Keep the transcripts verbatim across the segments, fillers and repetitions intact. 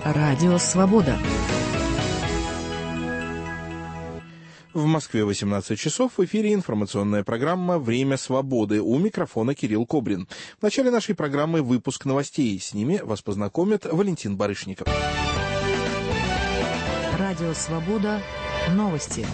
Радио «Свобода». В Москве восемнадцать часов, в эфире информационная программа «Время свободы». У микрофона Кирилл Кобрин. В начале нашей программы выпуск новостей. С ними вас познакомит Валентин Барышников. Радио «Свобода». Новости.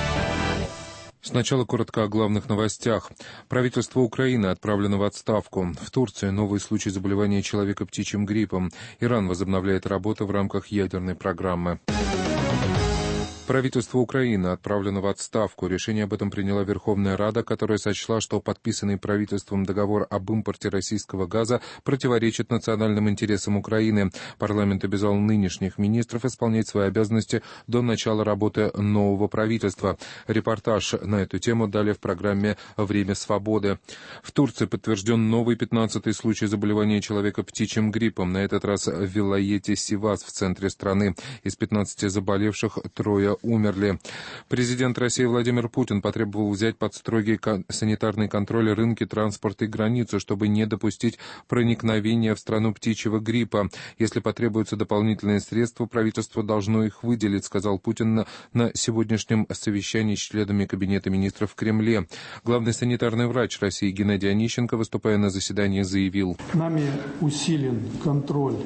Сначала коротко о главных новостях. Правительство Украины отправлено в отставку. В Турции новый случай заболевания человека птичьим гриппом. Иран возобновляет работу в рамках ядерной программы. Правительство Украины отправлено в отставку. Решение об этом приняла Верховная Рада, которая сочла, что подписанный правительством договор об импорте российского газа противоречит национальным интересам Украины. Парламент обязал нынешних министров исполнять свои обязанности до начала работы нового правительства. Репортаж на эту тему далее в программе «Время свободы». В Турции подтвержден новый пятнадцатый случай заболевания человека птичьим гриппом. На этот раз в вилаяте Сивас в центре страны. Из пятнадцати заболевших трое умерли. Президент России Владимир Путин потребовал взять под строгий санитарный контроль рынки, транспорт и границу, чтобы не допустить проникновения в страну птичьего гриппа. Если потребуются дополнительные средства, правительство должно их выделить, сказал Путин на, на сегодняшнем совещании с членами Кабинета министров в Кремле. Главный санитарный врач России Геннадий Онищенко, выступая на заседании, заявил: «Нами усилен контроль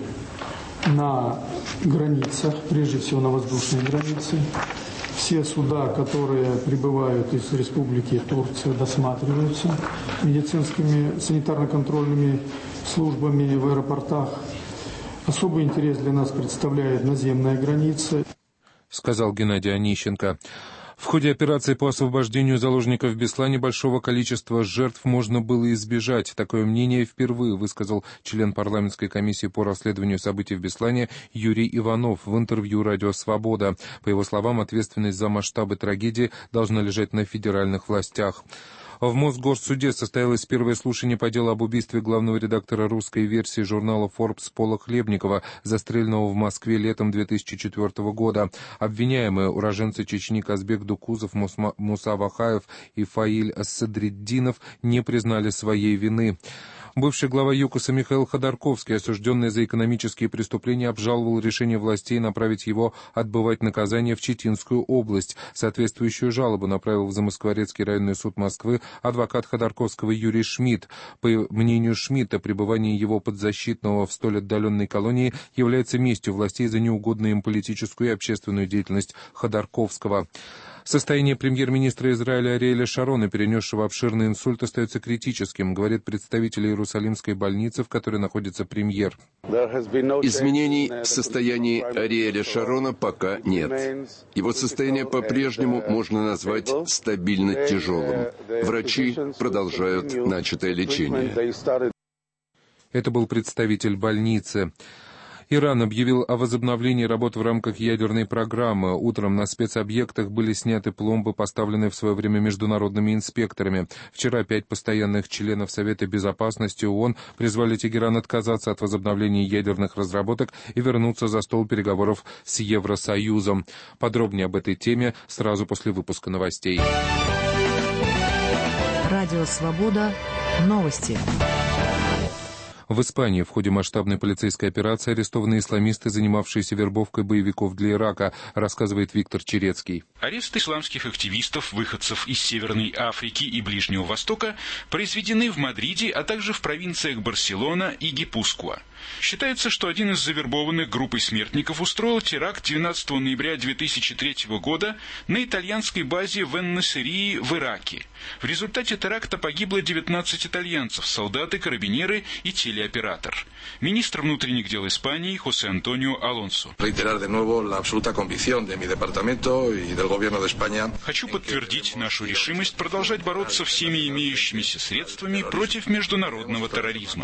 на границах, прежде всего на воздушной границе. Все суда, которые прибывают из Республики Турция, досматриваются медицинскими санитарно-контрольными службами в аэропортах. Особый интерес для нас представляет наземная граница», сказал Геннадий Онищенко. В ходе операции по освобождению заложников в Беслане большого количества жертв можно было избежать. Такое мнение впервые высказал член парламентской комиссии по расследованию событий в Беслане Юрий Иванов в интервью «Радио Свобода». По его словам, ответственность за масштабы трагедии должна лежать на федеральных властях. В Мосгорсуде состоялось первое слушание по делу об убийстве главного редактора русской версии журнала Forbes Пола Хлебникова, застреленного в Москве летом две тысячи четвёртого года. Обвиняемые уроженцы Чечни Казбек Дукузов, Мусма, Муса Вахаев и Фаиль Садриддинов не признали своей вины. Бывший глава ЮКОСа Михаил Ходорковский, осужденный за экономические преступления, обжаловал решение властей направить его отбывать наказание в Читинскую область. Соответствующую жалобу направил в Замоскворецкий районный суд Москвы адвокат Ходорковского Юрий Шмидт. По мнению Шмидта, пребывание его подзащитного в столь отдаленной колонии является местью властей за неугодную им политическую и общественную деятельность Ходорковского. Состояние премьер-министра Израиля Ариэля Шарона, перенесшего обширный инсульт, остается критическим, говорит представитель Иерусалимской больницы, в которой находится премьер. Изменений в soстоянии Ариэля Шарона пока нет. Его состояние по-прежнему можно назвать стабильно тяжелым. Врачи продолжают начатое лечение. Это был представитель больницы. Иран объявил о возобновлении работ в рамках ядерной программы. Утром на спецобъектах были сняты пломбы, поставленные в свое время международными инспекторами. Вчера пять постоянных членов Совета Безопасности ООН призвали Тегеран отказаться от возобновления ядерных разработок и вернуться за стол переговоров с Евросоюзом. Подробнее об этой теме сразу после выпуска новостей. Радио «Свобода». Новости. В Испании в ходе масштабной полицейской операции арестованы исламисты, занимавшиеся вербовкой боевиков для Ирака, рассказывает Виктор Черецкий. Арест исламских активистов, выходцев из Северной Африки и Ближнего Востока, произведены в Мадриде, а также в провинциях Барселона и Гипускуа. Считается, что один из завербованных группой смертников устроил теракт двенадцатого ноября две тысячи третьего года на итальянской базе в Эн-Насырии в Ираке. В результате теракта погибло девятнадцать итальянцев, солдаты, карабинеры и телеоператор. Министр внутренних дел Испании Хосе Антонио Алонсо. Хочу подтвердить нашу решимость продолжать бороться всеми имеющимися средствами против международного терроризма.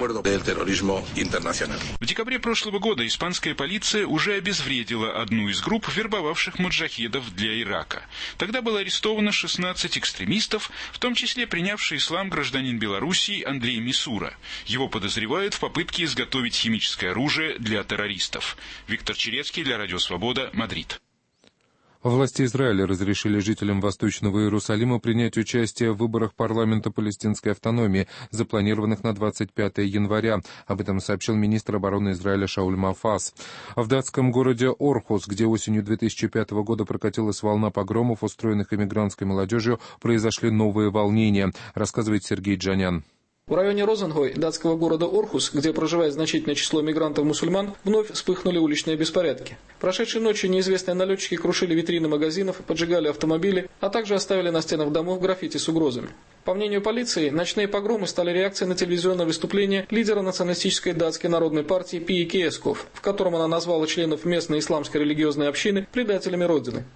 В декабре прошлого года испанская полиция уже обезвредила одну из групп, вербовавших муджахедов для Ирака. Тогда было арестовано шестнадцать экстремистов, в том числе принявший ислам гражданин Белоруссии Андрей Мисура. Его подозревают в попытке изготовить химическое оружие для террористов. Виктор Черецкий для Радио Свобода, Мадрид. Власти Израиля разрешили жителям Восточного Иерусалима принять участие в выборах парламента палестинской автономии, запланированных на двадцать пятое января. Об этом сообщил министр обороны Израиля Шауль Мафаз. В датском городе Орхус, где осенью две тысячи пятого года прокатилась волна погромов, устроенных эмигрантской молодежью, произошли новые волнения, рассказывает Сергей Джанян. В районе Розенгой, датского города Орхус, где проживает значительное число мигрантов-мусульман, вновь вспыхнули уличные беспорядки. Прошедшей ночью неизвестные налетчики крушили витрины магазинов, поджигали автомобили, а также оставили на стенах домов граффити с угрозами. По мнению полиции, ночные погромы стали реакцией на телевизионное выступление лидера националистической датской народной партии Пии Кесков, в котором она назвала членов местной исламской религиозной общины предателями Родины.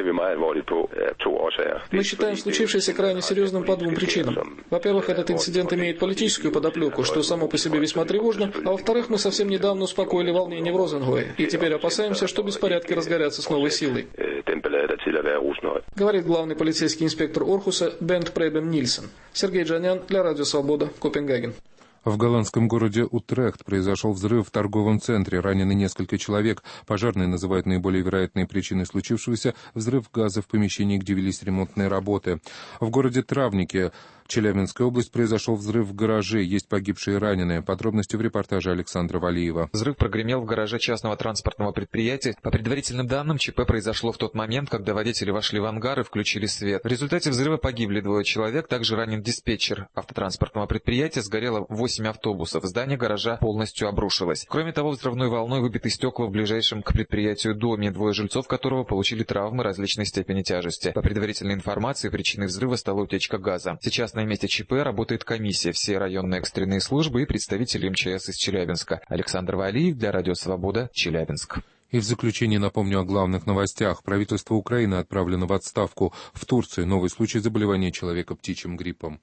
Мы считаем случившееся крайне серьезным по двум причинам. Во-первых, этот инцидент имеет политическую подоплеку, что само по себе весьма тревожно, а во-вторых, мы совсем недавно успокоили волнение в Розенгое, и теперь опасаемся, что беспорядки разгорятся с новой силой. Говорит главный полицейский инспектор Орхуса Бент Пребен Нильсон. Сергей Джанян для Радио Свобода, Копенгаген. В голландском городе Утрехт произошел взрыв в торговом центре. Ранены несколько человек. Пожарные называют наиболее вероятной причиной случившегося взрыв газа в помещении, где велись ремонтные работы. В городе Травники, Челябинская область, произошел взрыв в гараже. Есть погибшие и раненые. Подробности в репортаже Александра Валиева. Взрыв прогремел в гараже частного транспортного предприятия. По предварительным данным, ЧП произошло в тот момент, когда водители вошли в ангар и включили свет. В результате взрыва погибли двое человек, также ранен диспетчер автотранспортного предприятия, сгорело восемь автобусов. Здание гаража полностью обрушилось. Кроме того, взрывной волной выбиты стекла в ближайшем к предприятию доме, двое жильцов которого получили травмы различной степени тяжести. По предварительной информации, причиной взрыва стала утечка газа. Сейчас на месте ЧП работает комиссия, все районные экстренные службы и представители эм че эс из Челябинска. Александр Валиев для Радио Свобода, Челябинск. И в заключение напомню о главных новостях. Правительство Украины отправлено в отставку. В Турции новый случай заболевания человека птичьим гриппом.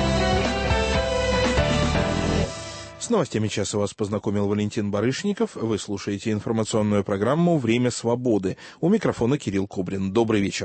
С новостями часа вас познакомил Валентин Барышников. Вы слушаете информационную программу «Время свободы». У микрофона Кирилл Кобрин. Добрый вечер.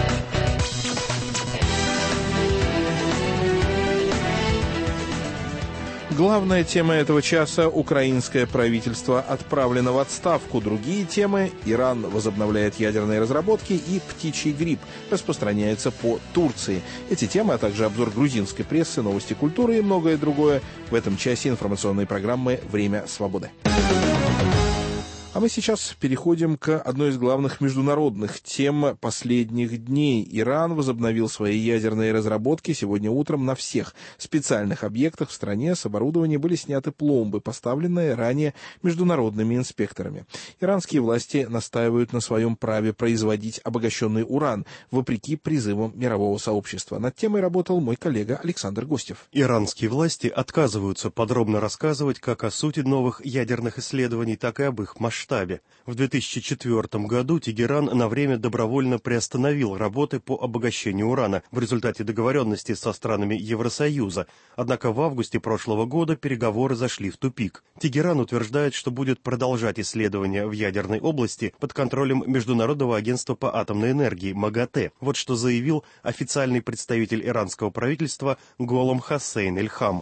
Главная тема этого часа – украинское правительство отправлено в отставку. Другие темы – Иран возобновляет ядерные разработки и птичий грипп распространяется по Турции. Эти темы, а также обзор грузинской прессы, новости культуры и многое другое в этом часе информационной программы «Время свободы». А мы сейчас переходим к одной из главных международных тем последних дней. Иран возобновил свои ядерные разработки. Сегодня утром на всех специальных объектах в стране с оборудования были сняты пломбы, поставленные ранее международными инспекторами. Иранские власти настаивают на своем праве производить обогащенный уран, вопреки призывам мирового сообщества. Над темой работал мой коллега Александр Гостев. Иранские власти отказываются подробно рассказывать как о сути новых ядерных исследований, так и об их масштабе. В две тысячи четвёртом году Тегеран на время добровольно приостановил работы по обогащению урана в результате договоренности со странами Евросоюза. Однако в августе прошлого года переговоры зашли в тупик. Тегеран утверждает, что будет продолжать исследования в ядерной области под контролем Международного агентства по атомной энергии МАГАТЭ. Вот что заявил официальный представитель иранского правительства Голам Хосейн Эльхам.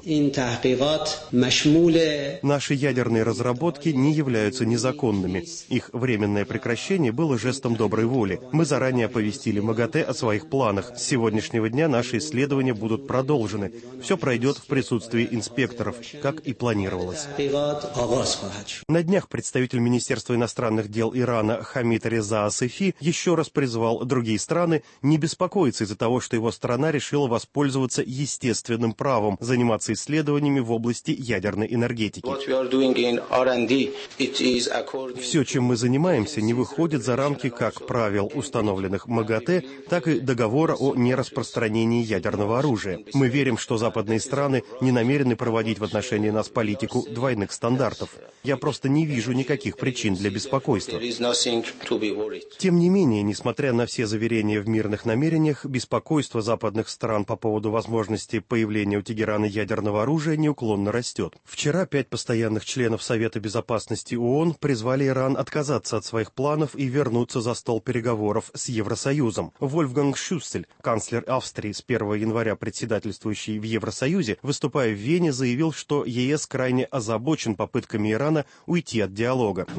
Наши ядерные разработки не являются незаконными. Их временное прекращение было жестом доброй воли. Мы заранее оповестили МАГАТЭ о своих планах. С сегодняшнего дня наши исследования будут продолжены. Все пройдет в присутствии инспекторов, как и планировалось. На днях представитель Министерства иностранных дел Ирана Хамид Реза Асефи еще раз призвал другие страны не беспокоиться из-за того, что его страна решила воспользоваться естественным правом заниматься исследованиями в области ядерной энергетики. Все, чем мы занимаемся, не выходит за рамки как правил, установленных МАГАТЭ, так и договора о нераспространении ядерного оружия. Мы верим, что западные страны не намерены проводить в отношении нас политику двойных стандартов. Я просто не вижу никаких причин для беспокойства. Тем не менее, несмотря на все заверения в мирных намерениях, беспокойство западных стран по поводу возможности появления у Тегерана ядерного оружия неуклонно растет. Вчера пять постоянных членов Совета Безопасности ООН призвали призвали Иран отказаться от своих планов и вернуться за стол переговоров с Евросоюзом. Вольфганг Шюссель, канцлер Австрии, с первого января председательствующий в Евросоюзе, выступая в Вене, заявил, что ЕС крайне озабочен попытками Ирана уйти от диалога.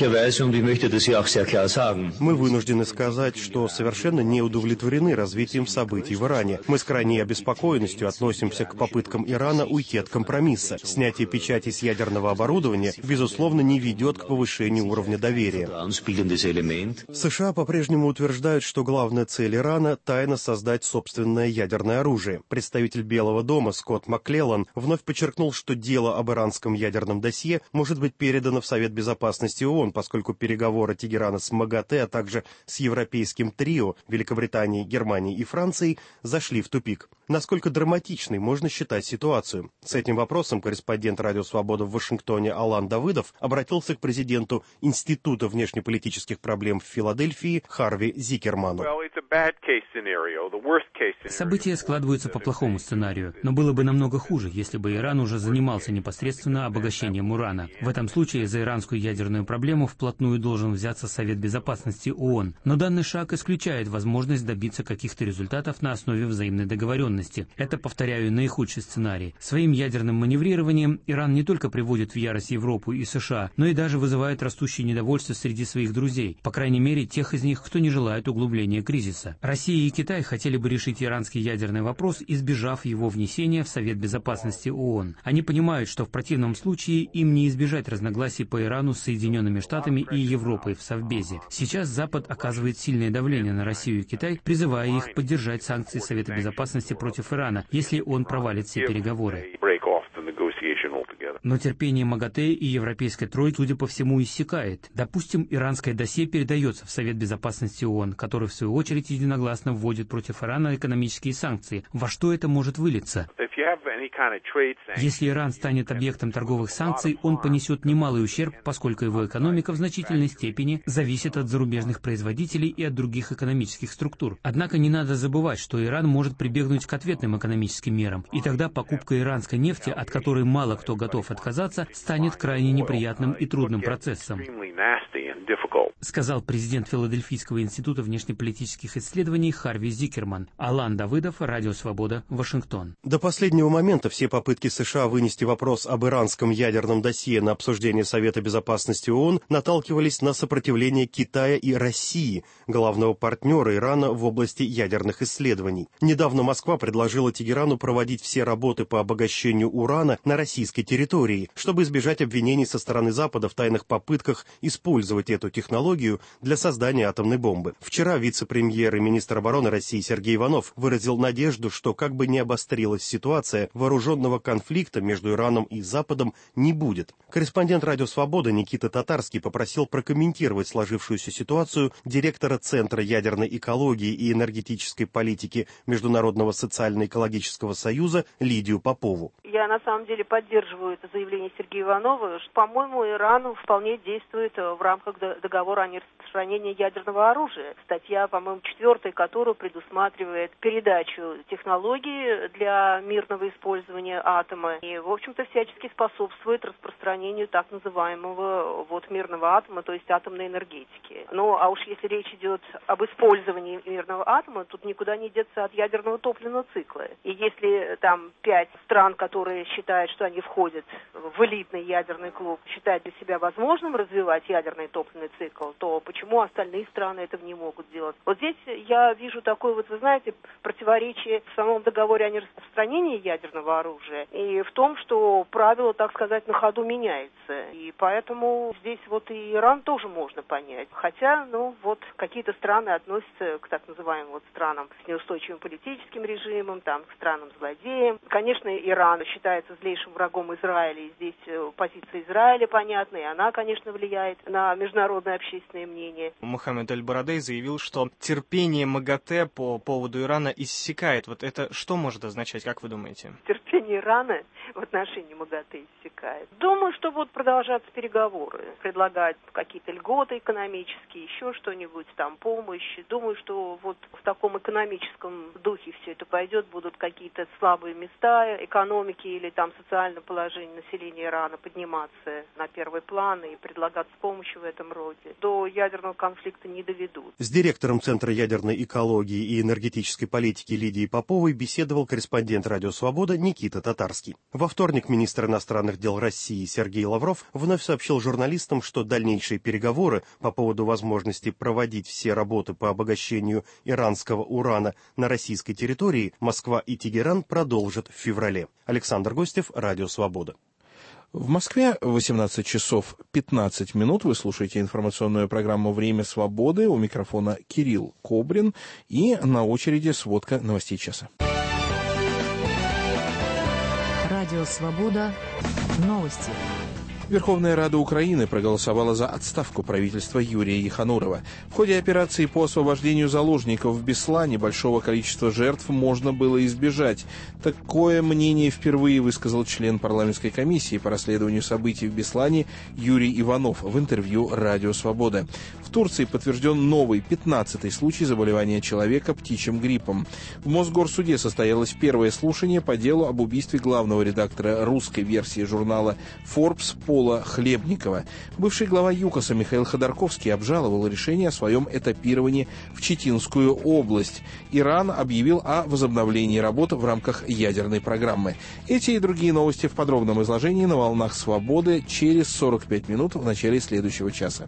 Мы вынуждены сказать, что совершенно не удовлетворены развитием событий в Иране. Мы с крайней обеспокоенностью относимся к попыткам Ирана уйти от компромисса. Снятие печати с ядерного оборудования, безусловно, не ведет к повышению уровня доверия. США по-прежнему утверждают, что главная цель Ирана – тайно создать собственное ядерное оружие. Представитель Белого дома Скотт Макклеллан вновь подчеркнул, что дело об иранском ядерном досье может быть передано в Совет Безопасности ООН, поскольку переговоры Тегерана с МАГАТЭ, а также с европейским трио Великобританией, Германией и Францией зашли в тупик. Насколько драматичной можно считать ситуацию? С этим вопросом корреспондент «Радио Свобода» в Вашингтоне Алан Давыдов обратился к президенту Института внешнеполитических проблем в Филадельфии Харви Зикерману. События складываются по плохому сценарию, но было бы намного хуже, если бы Иран уже занимался непосредственно обогащением урана. В этом случае за иранскую ядерную проблему вплотную должен взяться Совет Безопасности ООН. Но данный шаг исключает возможность добиться каких-то результатов на основе взаимной договоренности. Это, повторяю, наихудший сценарий. Своим ядерным маневрированием Иран не только приводит в ярость Европу и США, но и даже вызывает растущее недовольство среди своих друзей, по крайней мере, тех из них, кто не желает углубления кризиса. Россия и Китай хотели бы решить иранский ядерный вопрос, избежав его внесения в Совет Безопасности ООН. Они понимают, что в противном случае им не избежать разногласий по Ирану с Соединенными Штатами и Европой в Совбезе. Сейчас Запад оказывает сильное давление на Россию и Китай, призывая их поддержать санкции Совета Безопасности против Ирана, если он провалит все переговоры. Но терпение МАГАТЭ и европейской тройки, судя по всему, иссякает. Допустим, иранское досье передается в Совет Безопасности ООН, который, в свою очередь, единогласно вводит против Ирана экономические санкции. Во что это может вылиться? Если Иран станет объектом торговых санкций, он понесет немалый ущерб, поскольку его экономика в значительной степени зависит от зарубежных производителей и от других экономических структур. Однако не надо забывать, что Иран может прибегнуть к ответным экономическим мерам, и тогда покупка иранской нефти, от которой мало кто готов отказаться, станет крайне неприятным и трудным процессом, сказал президент Филадельфийского института внешнеполитических исследований Харви Зикерман. Алан Давыдов, Радио Свобода, Вашингтон. До последнего момента все попытки США вынести вопрос об иранском ядерном досье на обсуждение Совета Безопасности ООН наталкивались на сопротивление Китая и России, главного партнера Ирана в области ядерных исследований. Недавно Москва предложила Тегерану проводить все работы по обогащению урана на российской территории, чтобы избежать обвинений со стороны Запада в тайных попытках использовать эту технологию для создания атомной бомбы. Вчера вице-премьер и министр обороны России Сергей Иванов выразил надежду, что как бы ни обострилась ситуация, вооруженного конфликта между Ираном и Западом не будет. Корреспондент «Радио Свобода» Никита Татарский попросил прокомментировать сложившуюся ситуацию директора Центра ядерной экологии и энергетической политики Международного социально-экологического союза Лидию Попову. Я на самом деле поддерживаю это заявление Сергея Иванова, что, по-моему, Иран вполне действует в рамках договора о нераспространении ядерного оружия. Статья, по-моему, четвертая, которая предусматривает передачу технологий для мирного использования атома и, в общем-то, всячески способствует распространению так называемого вот мирного атома, то есть атомной энергетики. Ну, а уж если речь идет об использовании мирного атома, тут никуда не деться от ядерного топливного цикла. И если там пять стран, которые считают, что они входят в элитный ядерный клуб, считают для себя возможным развивать ядерный топливный цикл, то почему остальные страны этого не могут делать? Вот здесь я вижу такое, вот вы знаете, противоречие в самом договоре о нераспространении ядерного оружия и в том, что правило, так сказать, на ходу меняется. И поэтому здесь вот и Иран тоже можно понять. Хотя, ну, вот какие-то страны относятся к так называемым вот странам с неустойчивым политическим режимом, там, к странам-злодеям. Конечно, Иран считается злейшим врагом Израиля, и здесь позиция Израиля понятна, и она, конечно, влияет на международное общественное мнение. Мохаммед Аль-Барадей заявил, что терпение МАГАТЭ по поводу Ирана иссякает. Вот это что может означать, как вы думаете? Терпение отношении Ирана в отношении МАГАТЭ иссякает. Думаю, что будут продолжаться переговоры, предлагать какие-то льготы экономические, еще что-нибудь, там, помощи. Думаю, что вот в таком экономическом духе все это пойдет, будут какие-то слабые места экономики или там социальное положение населения Ирана подниматься на первый план и предлагаться помощь в этом роде. До ядерного конфликта не доведут. С директором Центра ядерной экологии и энергетической политики Лидией Поповой беседовал корреспондент «Радио Свобода» Никита Татарский. Во вторник министр иностранных дел России Сергей Лавров вновь сообщил журналистам, что дальнейшие переговоры по поводу возможности проводить все работы по обогащению иранского урана на российской территории Москва и Тегеран продолжат в феврале. Александр Гостев, «Радио Свобода». В Москве восемнадцать часов пятнадцать минут. Вы слушаете информационную программу «Время свободы». У микрофона Кирилл Кобрин. И на очереди сводка новостей часа. Радио «Свобода». Новости. Верховная Рада Украины проголосовала за отставку правительства Юрия Еханурова. В ходе операции по освобождению заложников в Беслане большого количества жертв можно было избежать. Такое мнение впервые высказал член парламентской комиссии по расследованию событий в Беслане Юрий Иванов в интервью «Радио Свобода». В Турции подтвержден новый, пятнадцатый случай заболевания человека птичьим гриппом. В Мосгорсуде состоялось первое слушание по делу об убийстве главного редактора русской версии журнала Forbes Пола Хлебникова. Бывший глава ЮКОСа Михаил Ходорковский обжаловал решение о своем этапировании в Читинскую область. Иран объявил о возобновлении работы в рамках ядерной программы. Эти и другие новости в подробном изложении на волнах «Свободы» через сорок пять минут в начале следующего часа.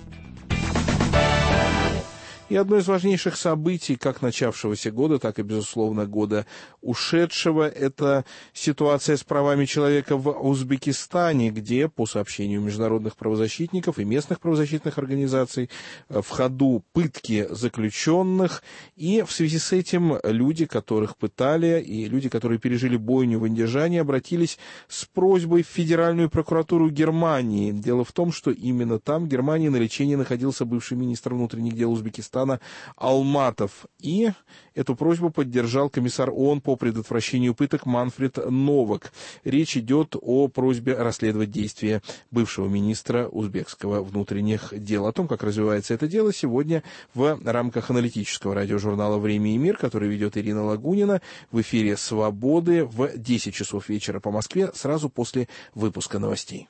И одно из важнейших событий как начавшегося года, так и, безусловно, года ушедшего, это ситуация с правами человека в Узбекистане, где, по сообщению международных правозащитников и местных правозащитных организаций, в ходу пытки заключенных, и в связи с этим люди, которых пытали, и люди, которые пережили бойню в Андижане, обратились с просьбой в Федеральную прокуратуру Германии. Дело в том, что именно там, в Германии, на лечении находился бывший министр внутренних дел Узбекистана Алматов. И эту просьбу поддержал комиссар ООН по предотвращению пыток Манфред Новак. Речь идет о просьбе расследовать действия бывшего министра узбекского внутренних дел. О том, как развивается это дело, сегодня в рамках аналитического радиожурнала «Время и мир», который ведет Ирина Лагунина, в эфире «Свободы» в десять часов вечера по Москве, сразу после выпуска новостей.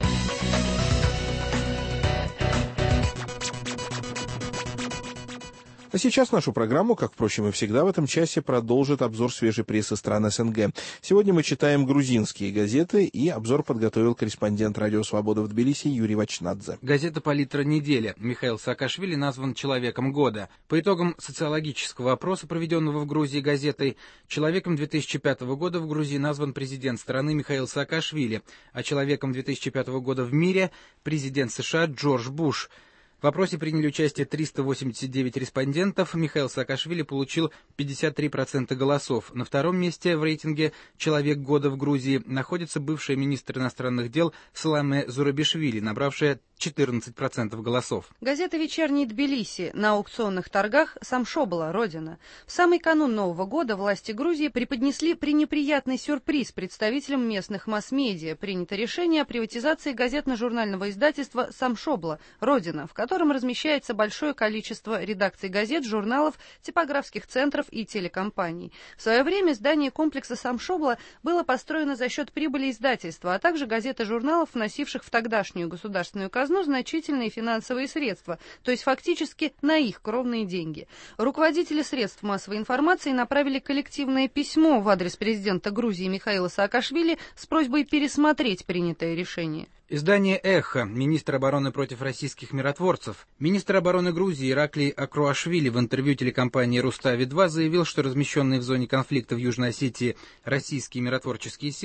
А сейчас нашу программу, как, впрочем, и всегда в этом часе, продолжит обзор свежей прессы стран СНГ. Сегодня мы читаем грузинские газеты, и обзор подготовил корреспондент «Радио Свобода» в Тбилиси Юрий Вачнадзе. Газета «Палитра недели». Михаил Саакашвили назван «Человеком года». По итогам социологического опроса, проведенного в Грузии газетой, «Человеком две тысячи пятого года» в Грузии назван президент страны Михаил Саакашвили, а «Человеком две тысячи пятого года» в мире – президент США Джордж Буш. В опросе приняли участие триста восемьдесят девять респондентов. Михаил Саакашвили получил пятьдесят три процента голосов. На втором месте в рейтинге «Человек года» в Грузии находится бывший министр иностранных дел Саламе Зурабишвили, набравшая четырнадцать процентов голосов. Газета «Вечерний Тбилиси». На аукционных торгах Самшобла, родина. В самый канун Нового года власти Грузии преподнесли пренеприятный сюрприз представителям местных масс-медиа. Принято решение о приватизации газетно-журнального издательства «Самшобла, родина», в котором размещается большое количество редакций газет, журналов, типографских центров и телекомпаний. В свое время здание комплекса Самшобла было построено за счет прибыли издательства, а также газет и журналов, вносивших в тогдашнюю государственную казну значительные финансовые средства, то есть фактически на их кровные деньги. Руководители средств массовой информации направили коллективное письмо в адрес президента Грузии Михаила Саакашвили с просьбой пересмотреть принятое решение. Издание «Эхо», министр обороны против российских миротворцев. Министр обороны Грузии Ираклий Акруашвили в интервью телекомпании «Рустави-два» заявил, что размещенные в зоне конфликта в Южной Осетии российские миротворческие силы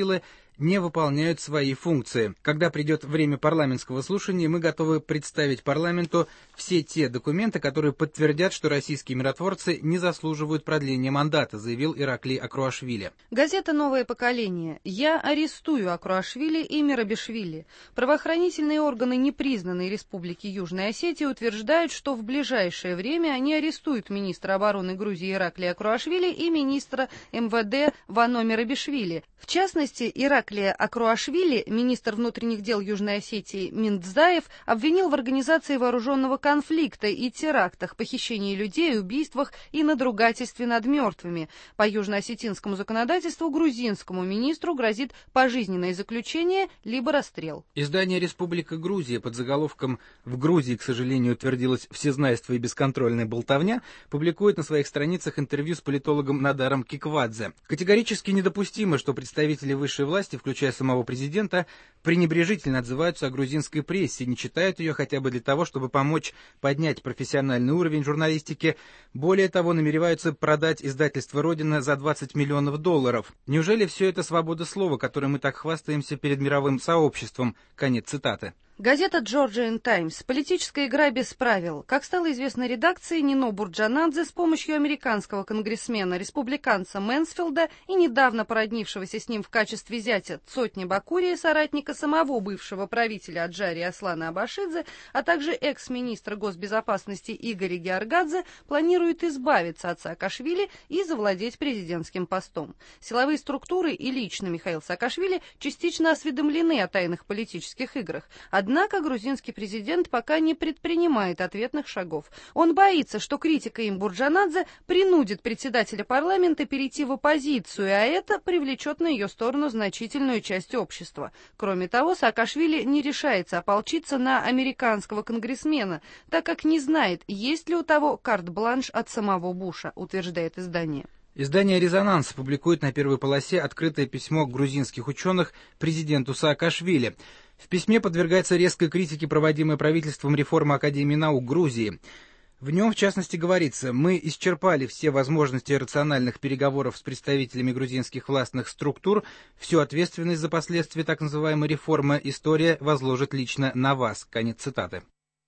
не выполняют свои функции. Когда придет время парламентского слушания, мы готовы представить парламенту все те документы, которые подтвердят, что российские миротворцы не заслуживают продления мандата, заявил Ираклий Акруашвили. Газета «Новое поколение». «Я арестую Акруашвили и Мирабишвили». Правоохранительные органы непризнанной Республики Южная Осетия утверждают, что в ближайшее время они арестуют министра обороны Грузии Ираклия Акруашвили и министра эм вэ дэ Вано Мирабишвили. В частности, Ираклия Акруашвили, министр внутренних дел Южной Осетии Миндзаев, обвинил в организации вооруженного конфликта и терактах, похищении людей, убийствах и надругательстве над мертвыми. По южноосетинскому законодательству грузинскому министру грозит пожизненное заключение либо расстрел. Издание «Республика Грузия» под заголовком «В Грузии, к сожалению, утвердилось всезнайство и бесконтрольная болтовня» публикует на своих страницах интервью с политологом Надаром Киквадзе. Категорически недопустимо, что представители высшей власти, включая самого президента, пренебрежительно отзываются о грузинской прессе, не читают ее хотя бы для того, чтобы помочь поднять профессиональный уровень журналистики. Более того, намереваются продать издательство «Родина» за двадцать миллионов долларов. Неужели все это свобода слова, которой мы так хвастаемся перед мировым сообществом? Конец цитаты. Газета «Georgian Times». Политическая игра без правил. Как стало известно редакции, Нино Бурджанадзе с помощью американского конгрессмена-республиканца Мэнсфилда и недавно породнившегося с ним в качестве зятя Цотни Бакурия, соратника самого бывшего правителя Аджари Аслана Абашидзе, а также экс-министра госбезопасности Игоря Георгадзе, планируют избавиться от Саакашвили и завладеть президентским постом. Силовые структуры и лично Михаил Саакашвили частично осведомлены о тайных политических играх. Однако грузинский президент пока не предпринимает ответных шагов. Он боится, что критика им Бурджанадзе принудит председателя парламента перейти в оппозицию, а это привлечет на ее сторону значительную часть общества. Кроме того, Саакашвили не решается ополчиться на американского конгрессмена, так как не знает, есть ли у того карт-бланш от самого Буша, утверждает издание. Издание «Резонанс» публикует на первой полосе открытое письмо грузинских ученых президенту Саакашвили. В письме подвергается резкой критике проводимой правительством реформы Академии наук Грузии. В нем, в частности, говорится: «Мы исчерпали все возможности рациональных переговоров с представителями грузинских властных структур. Всю ответственность за последствия так называемой реформы история возложит лично на вас». Конец цитаты.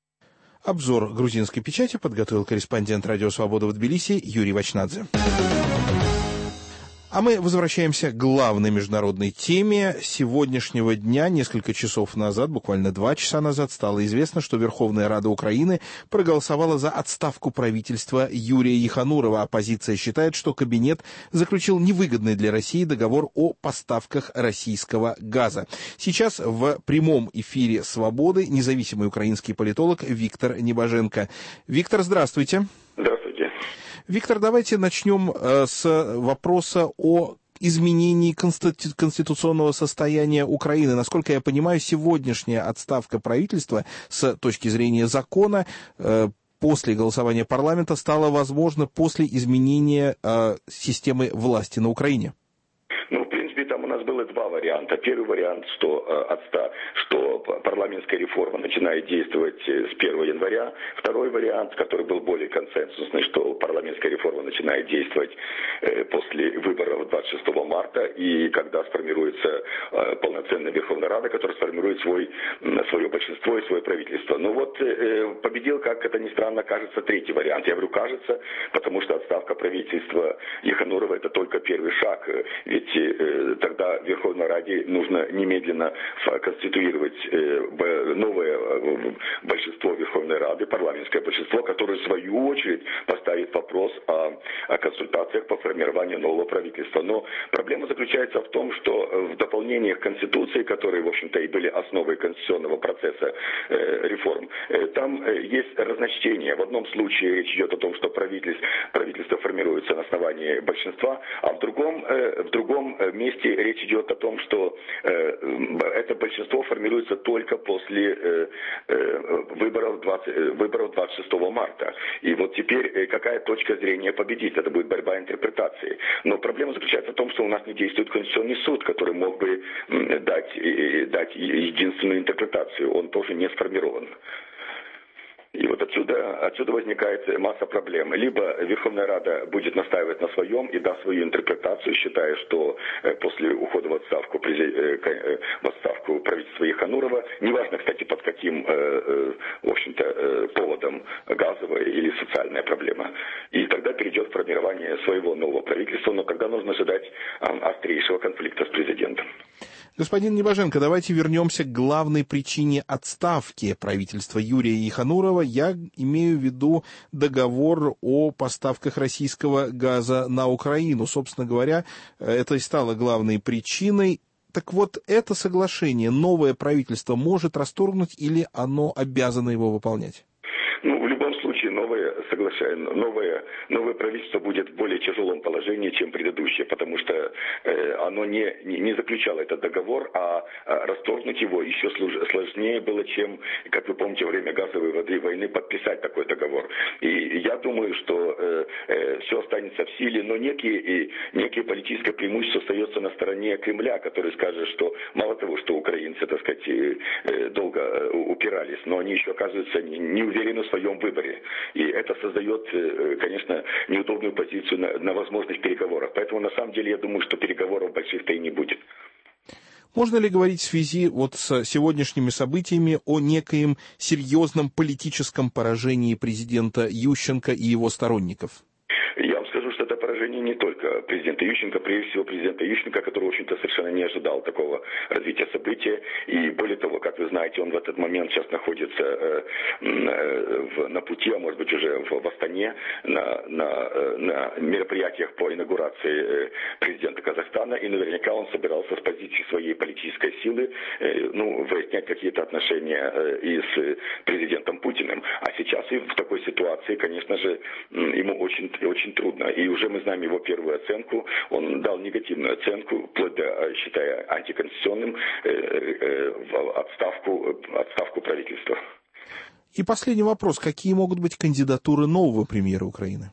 Обзор грузинской печати подготовил корреспондент «Радио Свобода» в Тбилиси Юрий Вачнадзе. А мы возвращаемся к главной международной теме сегодняшнего дня. Несколько часов назад, буквально два часа назад, стало известно, что Верховная Рада Украины проголосовала за отставку правительства Юрия Яханурова. Оппозиция считает, что кабинет заключил невыгодный для России договор о поставках российского газа. Сейчас в прямом эфире «Свободы» независимый украинский политолог Виктор Небоженко. Виктор, здравствуйте. Здравствуйте. Виктор, давайте начнем э, с вопроса о изменении конститу- конституционного состояния Украины. Насколько я понимаю, сегодняшняя отставка правительства с точки зрения закона э, после голосования парламента стала возможна после изменения э, системы власти на Украине. Ну, в принципе, там у нас было два варианта. Первый вариант, что, э, отста, что парламентская реформа начинает действовать с первого января. Второй вариант, который был более консенсусный, что парламентская реформа начинает действовать э, после выборов двадцать шестого марта, и когда сформируется э, полноценная Верховная Рада, которая сформирует свой, свое большинство и свое правительство. Но вот э, победил, как это ни странно, кажется, третий вариант. Я говорю, кажется, потому что отставка правительства Яханурова — это только первый шаг. Ведь э, тогда Верховной Раде нужно немедленно конституировать э, новое большинство Верховной Рады, парламентское большинство, которое в свою очередь поставит вопрос о, о консультациях по формированию нового правительства. Но проблема заключается в том, что в дополнениях к Конституции, которые, в общем-то, и были основой конституционного процесса э, реформ, э, там э, есть разночтение. В одном случае речь идет о том, что правительство, правительство формируется на основании большинства, а в другом, э, в другом месте речь идет о том, что э, это большинство формируется только после э, э, выборов, двадцать, выборов двадцать шестого марта. И вот теперь э, какая точка зрения победит? Это будет борьба интерпретации. Но проблема заключается в том, что у нас не действует Конституционный суд, который мог бы э, дать, э, дать единственную интерпретацию. Он тоже не сформирован. И вот отсюда, отсюда возникает масса проблем. Либо Верховная Рада будет настаивать на своем и даст свою интерпретацию, считая, что после ухода в отставку, в отставку правительства Еханурова, неважно, кстати, под каким, в общем-то, поводом, газовая или социальная проблема, и тогда перейдет к формированию своего нового правительства, но тогда нужно ожидать острейшего конфликта с президентом. Господин Небоженко, давайте вернемся к главной причине отставки правительства Юрия Еханурова. Я имею в виду договор о поставках российского газа на Украину. Собственно говоря, это и стало главной причиной. Так вот, это соглашение новое правительство может расторгнуть или оно обязано его выполнять? Ну, в любом случае, новое, соглашение, новое, новое правительство будет в более тяжелом положении, чем предыдущее, потому что э, оно не, не, не заключало этот договор, а, а расторгнуть его еще сложнее было, чем, как вы помните, во время газовой воды войны подписать такой договор. И я думаю, что э, э, все останется в силе, но некие, и, некие политическое преимущество остается на стороне Кремля, который скажет, что мало того, что украинцы, так сказать, э, долго упирались, но они еще, оказывается, не, не уверены в своем выборе. И это создает, конечно, неудобную позицию на, на возможных переговорах. Поэтому, на самом деле, я думаю, что переговоров больших-то и не будет. Можно ли говорить в связи вот с сегодняшними событиями о некоем серьезном политическом поражении президента Ющенко и его сторонников? Я вам скажу, что это поражение не только президента Ющенко, прежде всего президента Ющенко, который, в общем-то, совершенно не ожидал такого развития события. И более того, как вы знаете, он в этот момент сейчас находится э, э, в, на пути, а может быть уже в, в Астане, на, на, э, на мероприятиях по инаугурации э, президента Казахстана. И наверняка он собирался с позиции своей политической силы э, ну, выяснять какие-то отношения э, и с президентом Путиным. А сейчас и в такой ситуации, конечно же, ему очень, очень трудно. И уже мы знаем его первую оценку. Он дал негативную оценку, вплоть до, считая антиконституционным, э, э, отставку, отставку правительства. И последний вопрос. Какие могут быть кандидатуры нового премьера Украины?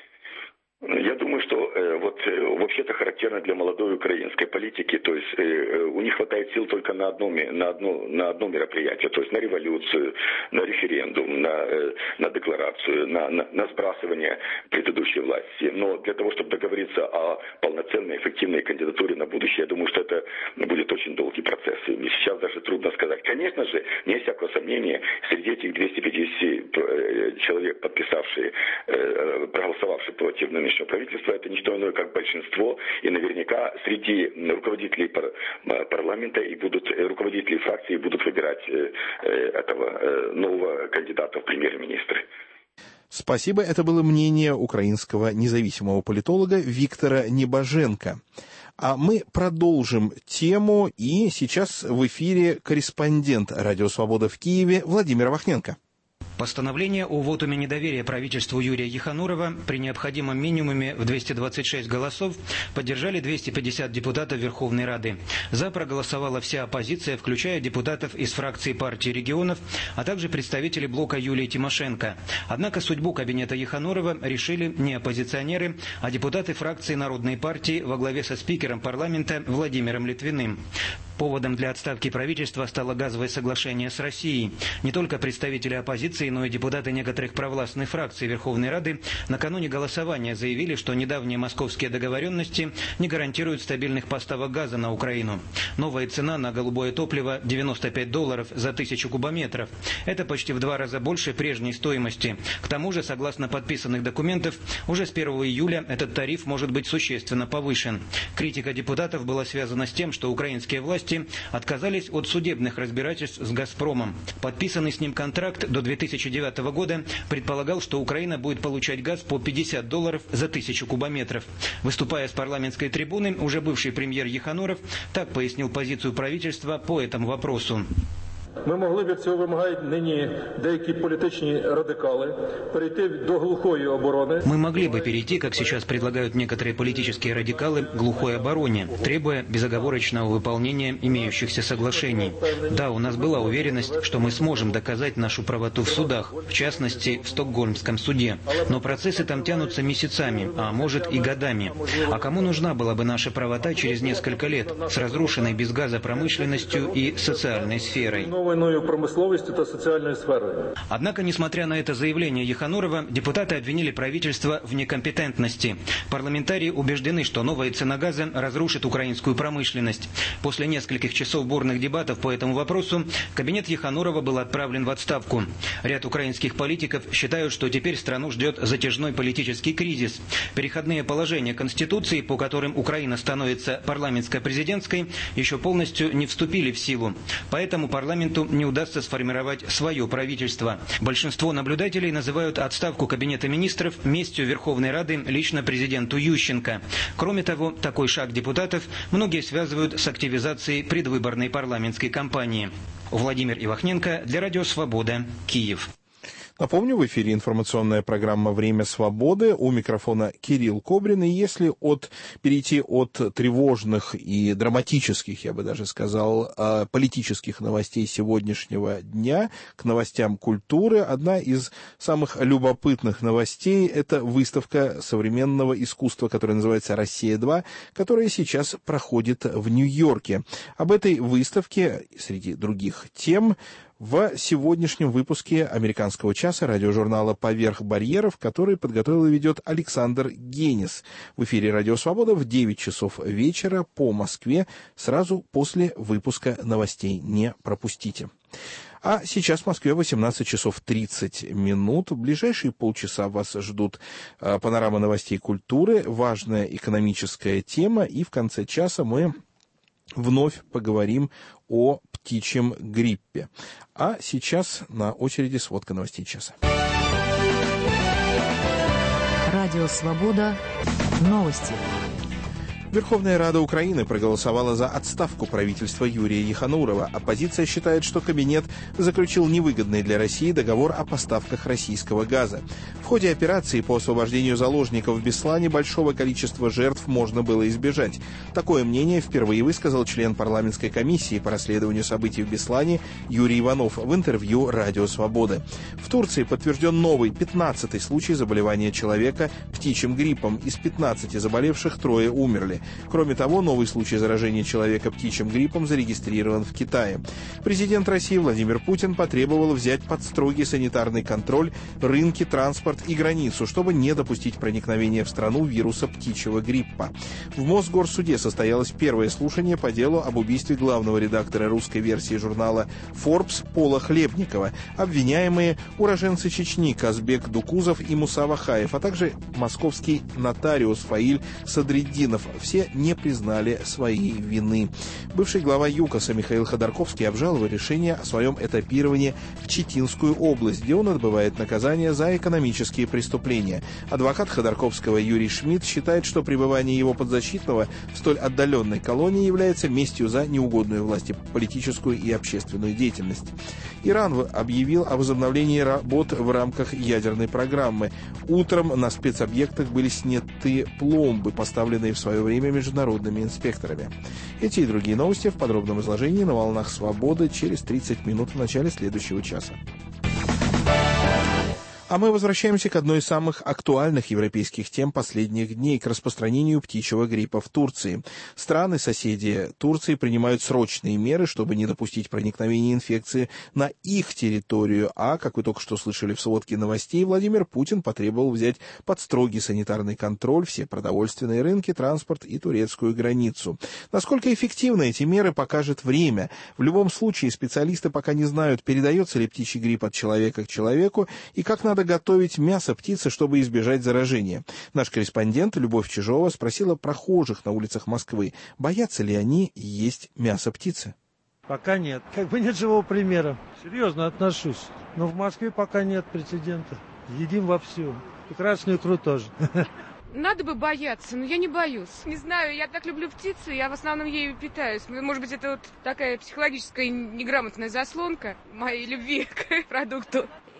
Я думаю, что э, вот э, вообще-то характерно для молодой украинской политики, то есть э, у них хватает сил только на одно, на, одно, на одно мероприятие, то есть на революцию, на референдум, на, э, на декларацию, на, на, на сбрасывание предыдущей власти. Но для того, чтобы договориться о полноценной, эффективной кандидатуре на будущее, я думаю, что это будет очень долгий процесс. И сейчас даже трудно сказать. Конечно же, не всякого сомнения, среди этих двухсот пятидесяти человек, подписавшие, э, проголосовавшие против нынешнего правительства, это не что иное, как большинство, и наверняка среди руководителей пар- парламента и будут руководители фракции будут выбирать э, этого э, нового кандидата в премьер-министры. Спасибо. Это было мнение украинского независимого политолога Виктора Небоженко. А мы продолжим тему, и сейчас в эфире корреспондент «Радио Свобода» в Киеве Владимир Вахненко. Постановление о вотуме недоверия правительству Юрия Еханурова при необходимом минимуме в двести двадцать шесть голосов поддержали двести пятьдесят депутатов Верховной Рады. За проголосовала вся оппозиция, включая депутатов из фракции партии регионов, а также представители блока Юлии Тимошенко. Однако судьбу кабинета Еханурова решили не оппозиционеры, а депутаты фракции Народной партии во главе со спикером парламента Владимиром Литвиным. Поводом для отставки правительства стало газовое соглашение с Россией. Не только представители оппозиции, но и депутаты некоторых провластных фракций Верховной Рады накануне голосования заявили, что недавние московские договоренности не гарантируют стабильных поставок газа на Украину. Новая цена на голубое топливо – девяносто пять долларов за тысячу кубометров. Это почти в два раза больше прежней стоимости. К тому же, согласно подписанных документов, уже с первого июля этот тариф может быть существенно повышен. Критика депутатов была связана с тем, что украинские власти отказались от судебных разбирательств с «Газпромом». Подписанный с ним контракт до две тысячи девятого года предполагал, что Украина будет получать газ по пятьдесят долларов за тысячу кубометров. Выступая с парламентской трибуны, уже бывший премьер Ехануров так пояснил позицию правительства по этому вопросу. Ми могли б, як цього вимагають нині деякі політичні радикали, перейти до глухої оборони. Мы могли бы перейти, как сейчас предлагают некоторые политические радикалы, к глухой обороне, требуя безоговорочного выполнения имеющихся соглашений. Да, у нас была уверенность, что мы сможем доказать нашу правоту в судах, в частности, в Стокгольмском суде. Но процессы там тянутся месяцами, а может и годами. А кому нужна была бы наша правота через несколько лет, с разрушенной без газа промышленностью и социальной сферой? вугільною промисловістю та соціальною сферою. Однако, несмотря на это заявление Еханурова, депутаты обвинили правительство в некомпетентности. Парламентарии убеждены, что новая цена газа разрушит украинскую промышленность. После нескольких часов бурных дебатов по этому вопросу кабинет Еханурова был отправлен в отставку. Ряд украинских политиков считают, что теперь страну ждет затяжной политический кризис. Переходные положения Конституции, по которым Украина становится парламентско-президентской, еще полностью не вступили в силу. Поэтому парламенту не удастся сформировать свое правительство. Большинство наблюдателей называют отставку Кабинета министров местью Верховной Рады лично президенту Ющенко. Кроме того, такой шаг депутатов многие связывают с активизацией предвыборной парламентской кампании. Владимир Ивахненко для Радио Свобода, Киев. Напомню, в эфире информационная программа «Время свободы». У микрофона Кирилл Кобрин. И если от, перейти от тревожных и драматических, я бы даже сказал, политических новостей сегодняшнего дня к новостям культуры, одна из самых любопытных новостей – это выставка современного искусства, которая называется «Россия-два», которая сейчас проходит в Нью-Йорке. Об этой выставке, среди других тем, в сегодняшнем выпуске «Американского часа» радиожурнала «Поверх барьеров», который подготовил и ведет Александр Генис. В эфире «Радио Свобода» в девять часов вечера по Москве, сразу после выпуска новостей. Не пропустите. А сейчас в Москве восемнадцать часов тридцать минут. В ближайшие полчаса вас ждут э, панорама новостей культуры, важная экономическая тема, и в конце часа мы вновь поговорим о птичьем гриппе. А сейчас на очереди сводка новостей часа. Радио «Свобода». Новости. Верховная Рада Украины проголосовала за отставку правительства Юрия Еханурова. Оппозиция считает, что кабинет заключил невыгодный для России договор о поставках российского газа. В ходе операции по освобождению заложников в Беслане большого количества жертв можно было избежать. Такое мнение впервые высказал член парламентской комиссии по расследованию событий в Беслане Юрий Иванов в интервью «Радио Свобода». В Турции подтвержден новый, пятнадцатый случай заболевания человека птичьим гриппом. Из пятнадцати заболевших трое умерли. Кроме того, новый случай заражения человека птичьим гриппом зарегистрирован в Китае. Президент России Владимир Путин потребовал взять под строгий санитарный контроль рынки, транспорт и границу, чтобы не допустить проникновения в страну вируса птичьего гриппа. В Мосгорсуде состоялось первое слушание по делу об убийстве главного редактора русской версии журнала Forbes Пола Хлебникова. Обвиняемые уроженцы Чечни Казбек Дукузов и Муса Вахаев, а также московский нотариус Фаиль Садриддинов. Все не признали своей вины. Бывший глава ЮКОСа Михаил Ходорковский обжаловал решение о своем этапировании в Читинскую область, где он отбывает наказание за экономические преступления. Адвокат Ходорковского Юрий Шмидт считает, что пребывание его подзащитного в столь отдаленной колонии является местью за неугодную власти политическую и общественную деятельность. Иран объявил о возобновлении работ в рамках ядерной программы. Утром на спецобъектах были сняты пломбы, поставленные в свое время международными инспекторами. Эти и другие новости в подробном изложении на волнах «Свободы» через тридцать минут в начале следующего часа. А мы возвращаемся к одной из самых актуальных европейских тем последних дней, к распространению птичьего гриппа в Турции. Страны-соседи Турции принимают срочные меры, чтобы не допустить проникновения инфекции на их территорию. А, как вы только что слышали в сводке новостей, Владимир Путин потребовал взять под строгий санитарный контроль все продовольственные рынки, транспорт и турецкую границу. Насколько эффективны эти меры, покажет время. В любом случае, специалисты пока не знают, передается ли птичий грипп от человека к человеку и как надо готовить мясо птицы, чтобы избежать заражения. Наш корреспондент Любовь Чижова спросила прохожих на улицах Москвы, боятся ли они есть мясо птицы. Пока нет. Как бы нет живого примера. Серьезно отношусь. Но в Москве пока нет прецедента. Едим вовсю. И красную икру тоже. Надо бы бояться, но я не боюсь. Не знаю, я так люблю птицу, я в основном ею питаюсь. Может быть, это вот такая психологическая неграмотная заслонка моей любви к продукту.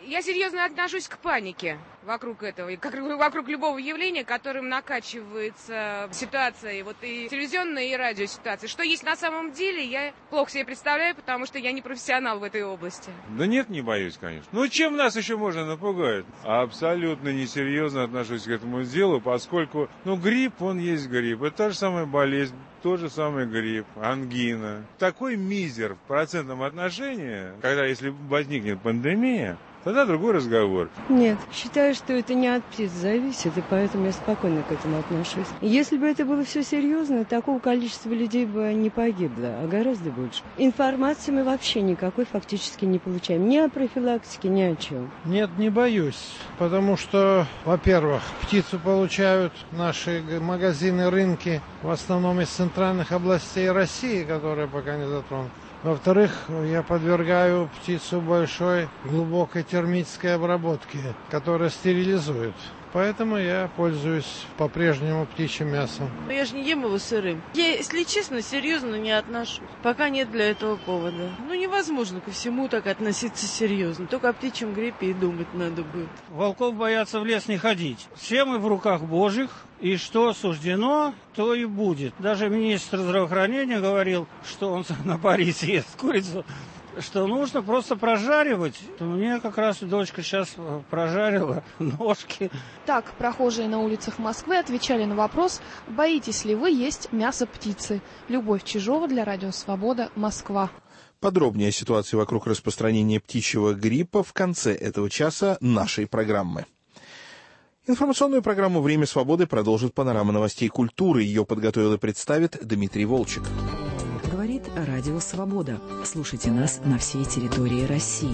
Я серьезно отношусь к панике вокруг этого, как вокруг любого явления, которым накачивается ситуация, вот и телевизионная, и радиоситуация. Что есть на самом деле, я плохо себе представляю, потому что я не профессионал в этой области. Да нет, не боюсь, конечно. Ну, чем нас еще можно напугать? Абсолютно несерьезно отношусь к этому делу, поскольку, ну, грипп, он есть грипп. Это та же самая болезнь, тот же самый грипп, ангина. Такой мизер в процентном отношении, когда если возникнет пандемия, тогда другой разговор. Нет, считаю, что это не от птиц зависит, и поэтому я спокойно к этому отношусь. Если бы это было все серьезно, такого количества людей бы не погибло, а гораздо больше. Информации мы вообще никакой фактически не получаем. Ни о профилактике, ни о чем. Нет, не боюсь, потому что, во-первых, птицу получают наши магазины, рынки, в основном из центральных областей России, которые пока не затронуты. Во-вторых, я подвергаю птицу большой глубокой термической обработке, которая стерилизует. Поэтому я пользуюсь по-прежнему птичьим мясом. Я же не ем его сырым. Я, если честно, серьезно не отношусь. Пока нет для этого повода. Ну, невозможно ко всему так относиться серьезно. Только о птичьем гриппе и думать надо будет. Волков боятся в лес не ходить. Все мы в руках Божьих. И что суждено, то и будет. Даже министр здравоохранения говорил, что он на паре съест курицу, что нужно просто прожаривать. Мне как раз дочка сейчас прожарила ножки. Так, прохожие на улицах Москвы отвечали на вопрос, боитесь ли вы есть мясо птицы. Любовь Чижова для Радио Свобода, Москва. Подробнее о ситуации вокруг распространения птичьего гриппа в конце этого часа нашей программы. Информационную программу «Время свободы» продолжит панорама новостей культуры. Ее подготовил и представит Дмитрий Волчек. Говорит Радио Свобода. Слушайте нас на всей территории России.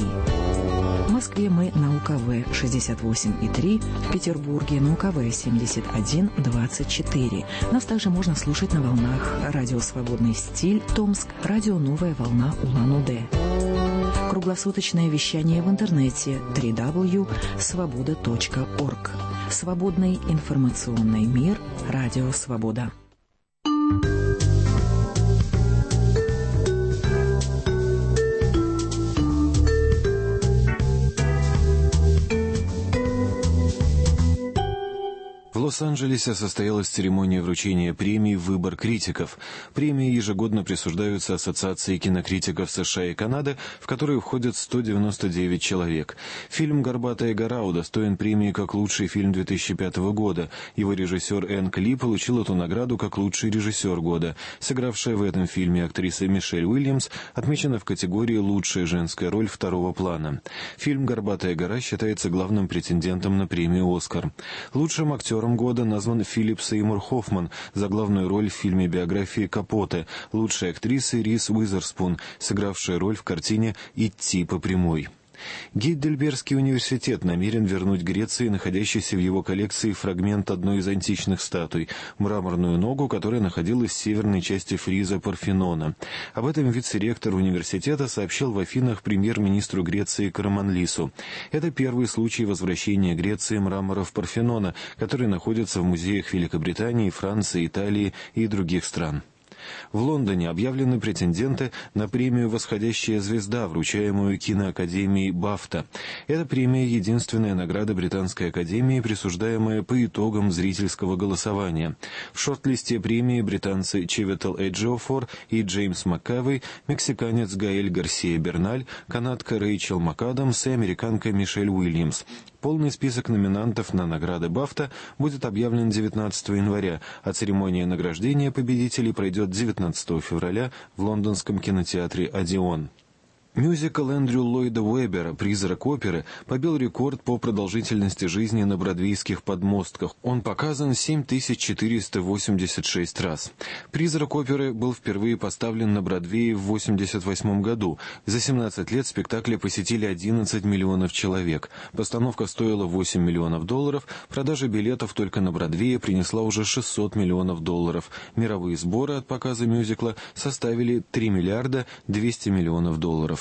В Москве мы на У Ка Вэ шестьдесят восемь и три, в Петербурге на У Ка Вэ семьдесят один двадцать четыре. Нас также можно слушать на волнах Радио Свободный стиль Томск, Радио Новая волна Улан-Удэ. Круглосуточное вещание в интернете дабл ю дабл ю дабл ю точка свобода точка орг. Свободный информационный мир. Радио Свобода. В Лос-Анджелесе состоялась церемония вручения премии «Выбор критиков». Премии ежегодно присуждаются Ассоциации кинокритиков США и Канады, в которую входят сто девяносто девять человек. Фильм «Горбатая гора» удостоен премии как лучший фильм две тысячи пятого года. Его режиссер Энг Ли получил эту награду как лучший режиссер года. Сыгравшая в этом фильме актриса Мишель Уильямс отмечена в категории «Лучшая женская роль второго плана». Фильм «Горбатая гора» считается главным претендентом на премию «Оскар». Лучшим актером года назван Филипп Сеймур Хоффман за главную роль в фильме биографии Капоте, лучшей актрисой Риз Уизерспун, сыгравшая роль в картине «Идти по прямой». Гейдельбергский университет намерен вернуть Греции находящийся в его коллекции фрагмент одной из античных статуй – мраморную ногу, которая находилась в северной части фриза Парфенона. Об этом вице-ректор университета сообщил в Афинах премьер-министру Греции Караманлису. Это первый случай возвращения Греции мраморов Парфенона, который находится в музеях Великобритании, Франции, Италии и других стран. В Лондоне объявлены претенденты на премию «Восходящая звезда», вручаемую киноакадемией «Бафта». Эта премия — единственная награда Британской академии, присуждаемая по итогам зрительского голосования. В шорт-листе премии британцы Чивитал Эджиофор и Джеймс МакКавей, мексиканец Гаэль Гарсия Берналь, канадка Рэйчел МакАдамс и американка Мишель Уильямс. Полный список номинантов на награды «Бафта» будет объявлен девятнадцатого января, а церемония награждения победителей пройдет девятнадцатого февраля в лондонском кинотеатре «Одеон». Мюзикл Эндрю Ллойда Уэббера «Призрак оперы» побил рекорд по продолжительности жизни на бродвейских подмостках. Он показан семь тысяч четыреста восемьдесят шесть раз. «Призрак оперы» был впервые поставлен на Бродвее в восемьдесят восьмом году. За семнадцать лет спектакля посетили одиннадцать миллионов человек. Постановка стоила восемь миллионов долларов. Продажа билетов только на Бродвее принесла уже шестьсот миллионов долларов. Мировые сборы от показа мюзикла составили три миллиарда двести миллионов долларов.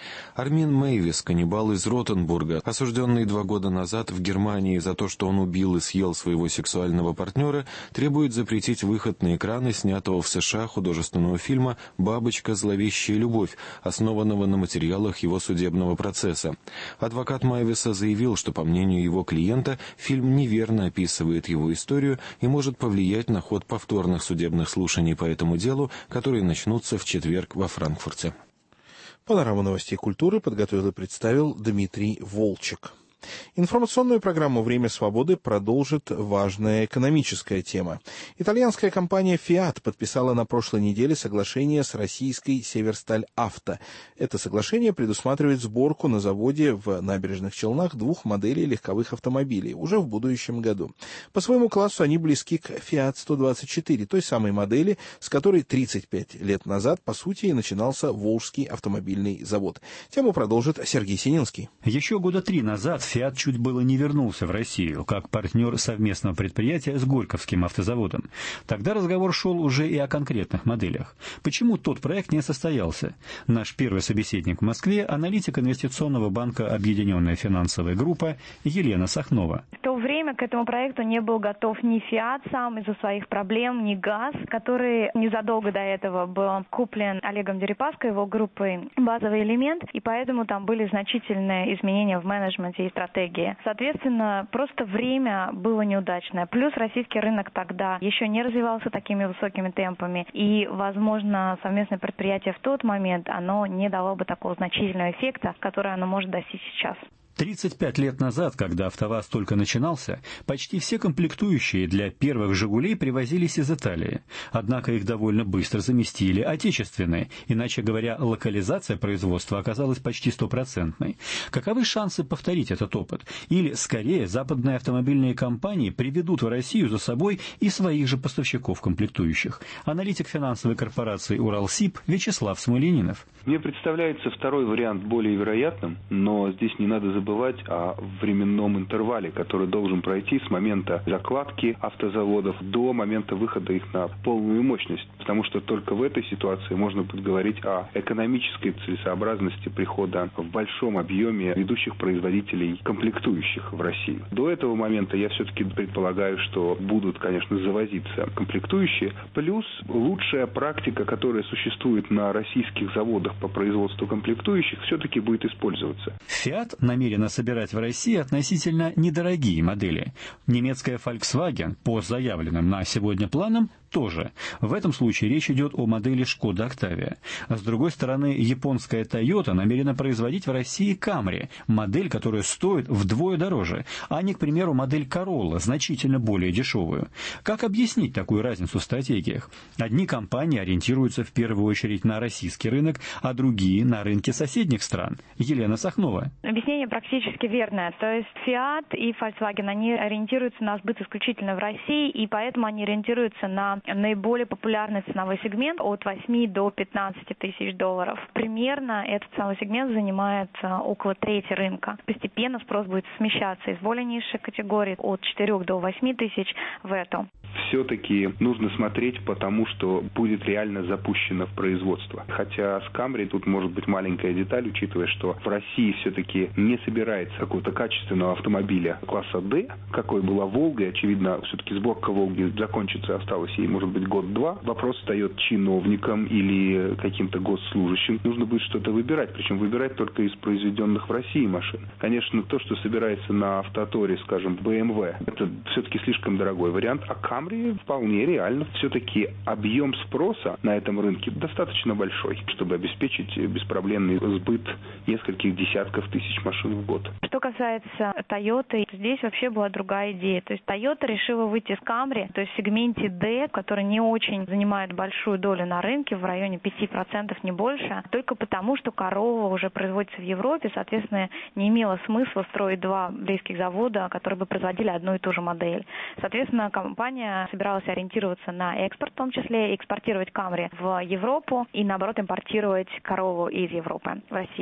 Армин Мэйвис, каннибал из Ротенбурга, осужденный два года назад в Германии за то, что он убил и съел своего сексуального партнера, требует запретить выход на экраны снятого в США художественного фильма «Бабочка. Зловещая любовь», основанного на материалах его судебного процесса. Адвокат Мэйвиса заявил, что, по мнению его клиента, фильм неверно описывает его историю и может повлиять на ход повторных судебных слушаний по этому делу, которые начнутся в четверг во Франкфурте. Панораму новостей культуры подготовил и представил Дмитрий Волчек. Информационную программу «Время свободы» продолжит важная экономическая тема. Итальянская компания «Фиат» подписала на прошлой неделе соглашение с российской «Северсталь Авто». Это соглашение предусматривает сборку на заводе в Набережных Челнах двух моделей легковых автомобилей уже в будущем году. По своему классу они близки к «Фиат сто двадцать четыре», той самой модели, с которой тридцать пять лет назад, по сути, и начинался Волжский автомобильный завод. Тему продолжит Сергей Сининский. Еще года три назад «Фиат» чуть было не вернулся в Россию, как партнер совместного предприятия с Горьковским автозаводом. Тогда разговор шел уже и о конкретных моделях. Почему тот проект не состоялся? Наш первый собеседник в Москве – аналитик инвестиционного банка «Объединенная финансовая группа» Елена Сахнова. В то время к этому проекту не был готов ни «Фиат» сам из-за своих проблем, ни «ГАЗ», который незадолго до этого был куплен Олегом Дерипаской, его группой «Базовый элемент», и поэтому там были значительные изменения в менеджменте и стратегии. Соответственно, просто время было неудачное. Плюс российский рынок тогда еще не развивался такими высокими темпами. И, возможно, совместное предприятие в тот момент, оно не дало бы такого значительного эффекта, который оно может достичь сейчас. тридцать пять лет назад, когда АвтоВАЗ только начинался, почти все комплектующие для первых «Жигулей» привозились из Италии. Однако их довольно быстро заместили отечественные. Иначе говоря, локализация производства оказалась почти стопроцентной. Каковы шансы повторить этот опыт? Или, скорее, западные автомобильные компании приведут в Россию за собой и своих же поставщиков комплектующих? Аналитик финансовой корпорации «Уралсиб» Вячеслав Смольянинов. Мне представляется второй вариант более вероятным, но здесь не надо забывать о временном интервале, который должен пройти с момента закладки автозаводов до момента выхода их на полную мощность. Потому что только в этой ситуации можно будет говорить о экономической целесообразности прихода в большом объеме ведущих производителей комплектующих в Россию. До этого момента я все-таки предполагаю, что будут, конечно, завозиться комплектующие, плюс лучшая практика, которая существует на российских заводах по производству комплектующих, все-таки будет использоваться. «Фиат» намерена собирать в России относительно недорогие модели. Немецкая Volkswagen, по заявленным на сегодня планам, тоже. В этом случае речь идет о модели Шкода Октавия. С другой стороны, японская Toyota намерена производить в России Camry, модель, которая стоит вдвое дороже, а не, к примеру, модель Corolla, значительно более дешевую. Как объяснить такую разницу в стратегиях? Одни компании ориентируются в первую очередь на российский рынок, а другие на рынки соседних стран. Елена Сахнова. Объяснение практически верное. То есть Fiat и Volkswagen, они ориентируются на сбыт исключительно в России, и поэтому они ориентируются на наиболее популярный ценовой сегмент от восьми до пятнадцати тысяч долларов. Примерно этот ценовой сегмент занимает около трети рынка. Постепенно спрос будет смещаться из более низшей категории от четырёх до восьми тысяч в эту. Все-таки нужно смотреть по тому, что будет реально запущено в производство. Хотя с Camry тут может быть маленькая деталь, учитывая, что в России все-таки не собирается какого-то качественного автомобиля класса D, какой была Волга. Очевидно, все-таки сборка Волги закончится, осталось ей, может быть, год-два. Вопрос встает чиновникам или каким-то госслужащим. Нужно будет что-то выбирать, причем выбирать только из произведенных в России машин. Конечно, то, что собирается на автоторе, скажем, бэ эм вэ, это все-таки слишком дорогой вариант, а Camry вполне реально. Все-таки объем спроса на этом рынке достаточно большой, чтобы обеспечить беспроблемный сбыт нескольких десятков тысяч машин в год. Что касается Toyota, здесь вообще была другая идея. То есть Toyota решила выйти с Camry, то есть в сегменте D, который не очень занимает большую долю на рынке, в районе пяти процентов, не больше, только потому, что Corolla уже производится в Европе, соответственно, не имело смысла строить два близких завода, которые бы производили одну и ту же модель. Соответственно, компания собиралась ориентироваться на экспорт, в том числе экспортировать Camry в Европу и, наоборот, импортировать Corolla из Европы в Россию.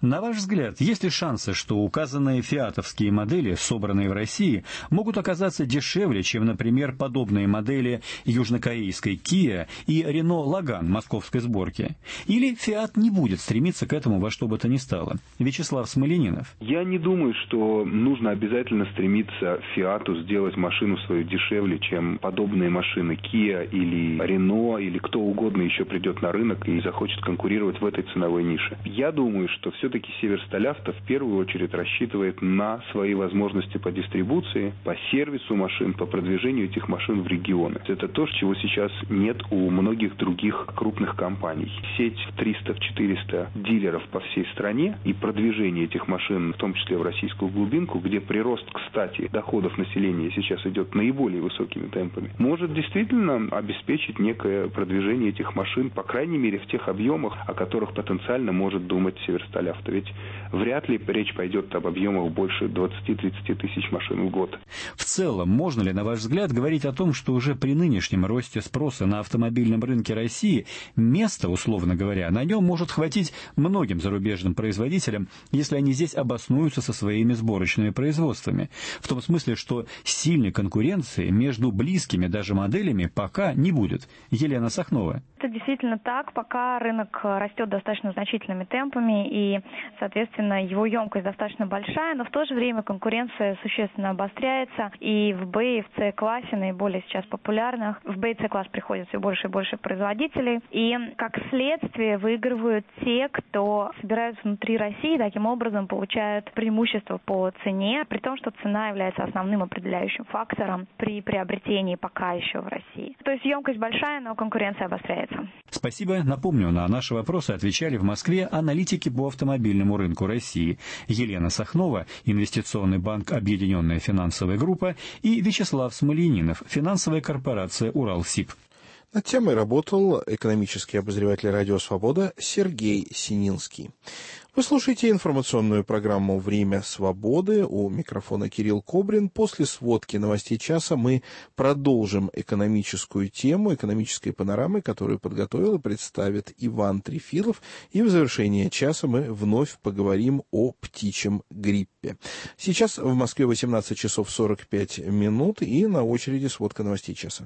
На ваш взгляд, есть ли шансы, что указанные фиатовские модели, собранные в России, могут оказаться дешевле, чем, например, подобные модели южнокорейской Kia и Renault Logan московской сборки? Или Fiat не будет стремиться к этому во что бы то ни стало? Вячеслав Смоленинов. Я не думаю, что нужно обязательно стремиться Фиату сделать машину свою дешевле, чем подобные машины Kia или Renault, или кто угодно еще придет на рынок и захочет конкурировать в этой ценовой нише. Я думаю, что все все-таки Северсталь-Авто в первую очередь рассчитывает на свои возможности по дистрибуции, по сервису машин, по продвижению этих машин в регионы. Это то, чего сейчас нет у многих других крупных компаний. Сеть триста-четыреста дилеров по всей стране и продвижение этих машин, в том числе в российскую глубинку, где прирост, кстати, доходов населения сейчас идет наиболее высокими темпами, может действительно обеспечить некое продвижение этих машин, по крайней мере, в тех объемах, о которых потенциально может думать Северсталь-Авто. Ведь вряд ли речь пойдет об объемах больше двадцати-тридцати тысяч машин в год. В целом, можно ли, на ваш взгляд, говорить о том, что уже при нынешнем росте спроса на автомобильном рынке России место, условно говоря, на нем может хватить многим зарубежным производителям, если они здесь обоснуются со своими сборочными производствами? В том смысле, что сильной конкуренции между близкими даже моделями пока не будет. Елена Сахнова. Это действительно так, пока рынок растет достаточно значительными темпами и, соответственно, его емкость достаточно большая, но в то же время конкуренция существенно обостряется, и в Б и в С-классе, наиболее сейчас популярных, в Б и С-класс приходит все больше и больше производителей, и как следствие выигрывают те, кто собираются внутри России, таким образом получают преимущество по цене, при том, что цена является основным определяющим фактором при приобретении пока еще в России. То есть емкость большая, но конкуренция обостряется. Спасибо. Напомню, на наши вопросы отвечали в Москве аналитики по автомобильному рынку России Елена Сахнова, Инвестиционный банк «Объединенная финансовая группа», и Вячеслав Смоленинов, финансовая корпорация «Уралсиб». Над темой работал экономический обозреватель «Радио Свобода» Сергей Сининский. Вы слушаете информационную программу «Время свободы». У микрофона Кирилл Кобрин. После сводки новостей часа мы продолжим экономическую тему, экономической панорамы, которую подготовил и представит Иван Трефилов. И в завершение часа мы вновь поговорим о птичьем гриппе. Сейчас в Москве восемнадцать часов сорок пять минут, и на очереди сводка новостей часа.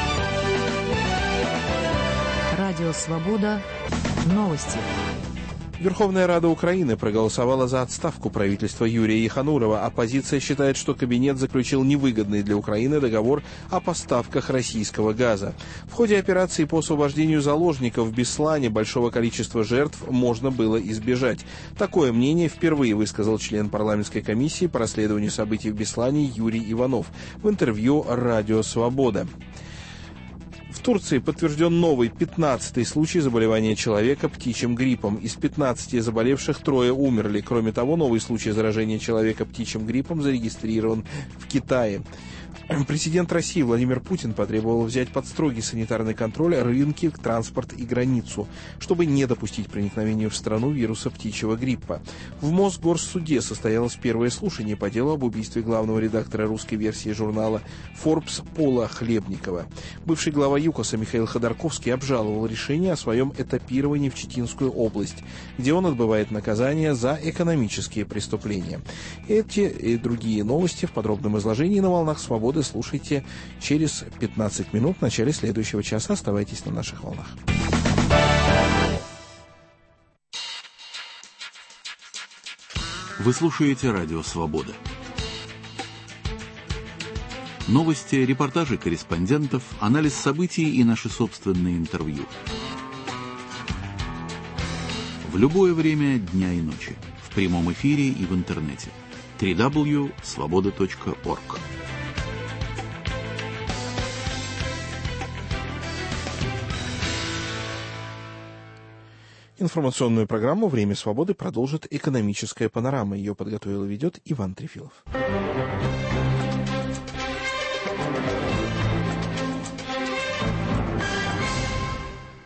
Радио «Свобода». Новости. Верховная Рада Украины проголосовала за отставку правительства Юрия Еханурова. Оппозиция считает, что кабинет заключил невыгодный для Украины договор о поставках российского газа. В ходе операции по освобождению заложников в Беслане большого количества жертв можно было избежать. Такое мнение впервые высказал член парламентской комиссии по расследованию событий в Беслане Юрий Иванов в интервью «Радио Свобода». В Турции подтвержден новый пятнадцатый случай заболевания человека птичьим гриппом. Из пятнадцати заболевших трое умерли. Кроме того, новый случай заражения человека птичьим гриппом зарегистрирован в Китае. Президент России Владимир Путин потребовал взять под строгий санитарный контроль рынки, транспорт и границу, чтобы не допустить проникновения в страну вируса птичьего гриппа. В Мосгорсуде состоялось первое слушание по делу об убийстве главного редактора русской версии журнала Forbes Пола Хлебникова. Бывший глава ЮКОСа Михаил Ходорковский обжаловал решение о своем этапировании в Читинскую область, где он отбывает наказание за экономические преступления. Эти и другие новости в подробном изложении на волнах «Свободы» слушайте через пятнадцать минут в начале следующего часа. Оставайтесь на наших волнах. Вы слушаете «Радио Свобода». Новости, репортажи корреспондентов, анализ событий и наши собственные интервью. В любое время дня и ночи. В прямом эфире и в интернете. дабл ю дабл ю дабл ю точка свобода точка орг. Информационную программу «Время свободы» продолжит экономическая панорама. Ее подготовил и ведет Иван Трефилов.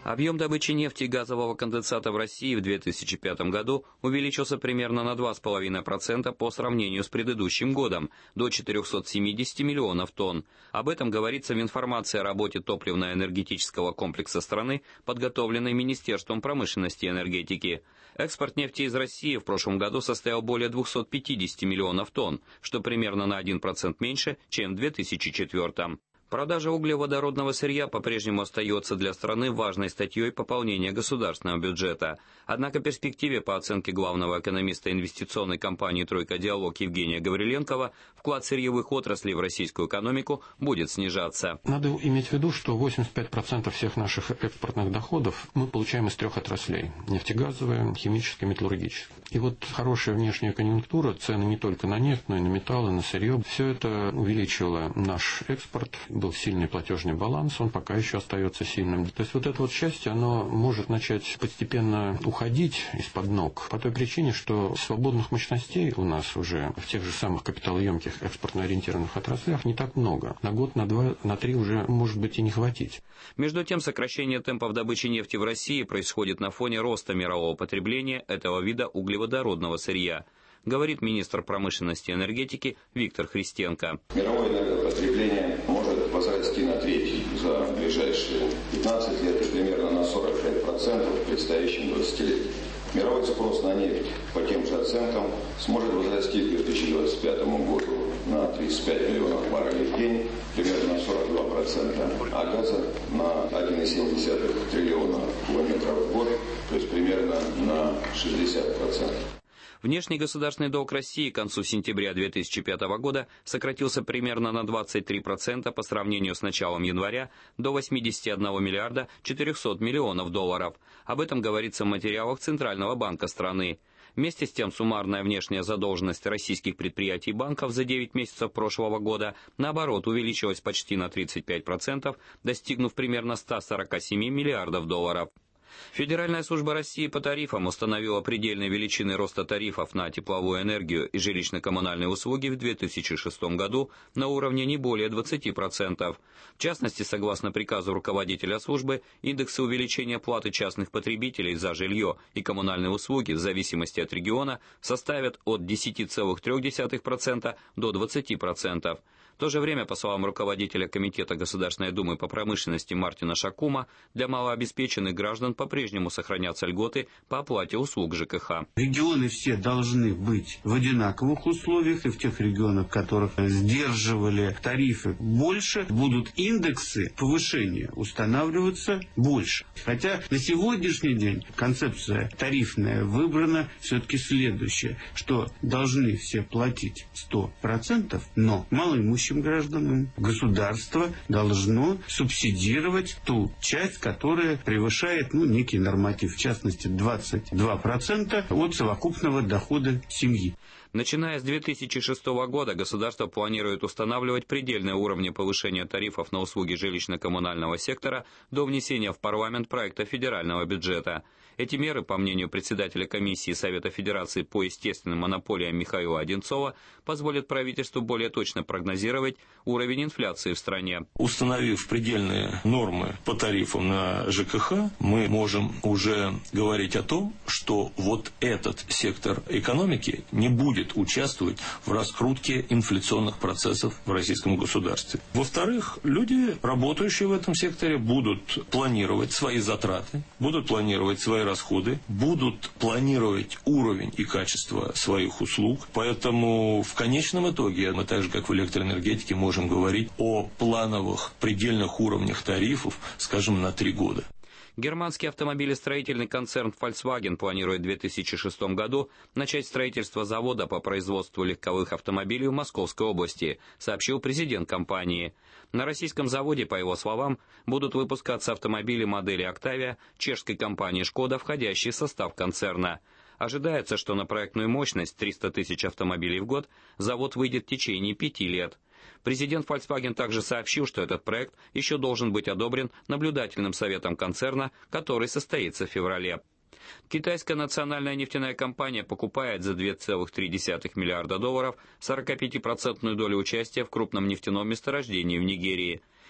Объем добычи нефти и газового конденсата в России в две тысячи пятом году увеличился примерно на два с половиной процента по сравнению с предыдущим годом, до четырехсот семидесяти миллионов тонн. Об этом говорится в информации о работе топливно-энергетического комплекса страны, подготовленной Министерством промышленности и энергетики. Экспорт нефти из России в прошлом году составил более двухсот пятидесяти миллионов тонн, что примерно на один процент меньше, чем в две тысячи четвёртом. Продажа углеводородного сырья по-прежнему остается для страны важной статьей пополнения государственного бюджета. Однако в перспективе, по оценке главного экономиста инвестиционной компании «Тройка Диалог» Евгения Гавриленкова, вклад сырьевых отраслей в российскую экономику будет снижаться. Надо иметь в виду, что восемьдесят пять процентов всех наших экспортных доходов мы получаем из трех отраслей – нефтегазовая, химическая, металлургическая. И вот хорошая внешняя конъюнктура, цены не только на нефть, но и на металлы, на сырье, все это увеличило наш экспорт. Был сильный платежный баланс, он пока еще остается сильным. То есть вот это вот счастье, оно может начать постепенно уходить из-под ног по той причине, что свободных мощностей у нас уже в тех же самых капиталоемких экспортно-ориентированных отраслях не так много. На год, на два, на три уже может быть и не хватить. Между тем, сокращение темпов добычи нефти в России происходит на фоне роста мирового потребления этого вида углеводородного сырья, говорит министр промышленности и энергетики Виктор Христенко. Мировое энергопотребление может возрасти на треть за ближайшие пятнадцать лет и примерно на сорок пять процентов в предстоящем двадцатилетии. Мировой спрос на нефть по тем же оценкам сможет возрасти к две тысячи двадцать пятому году на тридцать пять миллионов баррелей в день, примерно на сорок два процента, а газа на один целых семь десятых триллиона кубометров в год, то есть примерно на шестьдесят процентов. Внешний государственный долг России к концу сентября две тысячи пятого года сократился примерно на двадцать три процента по сравнению с началом января до восьмидесяти одного миллиарда четырехсот миллионов долларов. Об этом говорится в материалах Центрального банка страны. Вместе с тем, суммарная внешняя задолженность российских предприятий и банков за девять месяцев прошлого года, наоборот, увеличилась почти на тридцать пять процентов, достигнув примерно ста сорока семи миллиардов долларов. Федеральная служба России по тарифам установила предельные величины роста тарифов на тепловую энергию и жилищно-коммунальные услуги в две тысячи шестом году на уровне не более двадцати процентов. В частности, согласно приказу руководителя службы, индексы увеличения платы частных потребителей за жилье и коммунальные услуги в зависимости от региона составят от десяти целых трёх десятых процента до двадцати процентов. В то же время, по словам руководителя Комитета Государственной Думы по промышленности Мартина Шакума, для малообеспеченных граждан по-прежнему сохранятся льготы по оплате услуг ЖКХ. Регионы все должны быть в одинаковых условиях, и в тех регионах, в которых сдерживали тарифы больше, будут индексы повышения устанавливаться больше. Хотя на сегодняшний день концепция тарифная выбрана все-таки следующая, что должны все платить сто процентов, но малоимущим гражданам государство должно субсидировать ту часть, которая превышает ну, некий норматив, в частности двадцать два процента от совокупного дохода семьи. Начиная с две тысячи шестого года государство планирует устанавливать предельные уровни повышения тарифов на услуги жилищно-коммунального сектора до внесения в парламент проекта федерального бюджета. Эти меры, по мнению председателя комиссии Совета Федерации по естественным монополиям Михаила Одинцова, позволят правительству более точно прогнозировать уровень инфляции в стране. Установив предельные нормы по тарифам на ЖКХ, мы можем уже говорить о том, что вот этот сектор экономики не будет участвовать в раскрутке инфляционных процессов в российском государстве. Во-вторых, люди, работающие в этом секторе, будут планировать свои затраты, будут планировать свои расходы, будут планировать уровень и качество своих услуг. Поэтому в конечном итоге мы так же, как в электроэнергетике, можем говорить о плановых предельных уровнях тарифов, скажем, на три года. Германский автомобилестроительный концерн Volkswagen планирует в две тысячи шестом году начать строительство завода по производству легковых автомобилей в Московской области, сообщил президент компании. На российском заводе, по его словам, будут выпускаться автомобили модели Octavia чешской компании «Шкода», входящие в состав концерна. Ожидается, что на проектную мощность триста тысяч автомобилей в год завод выйдет в течение пяти лет. Президент Volkswagen также сообщил, что этот проект еще должен быть одобрен наблюдательным советом концерна, который состоится в феврале. Китайская национальная нефтяная компания покупает за два целых три десятых миллиарда долларов сорокапятипроцентную долю участия в крупном нефтяном месторождении в Нигерии.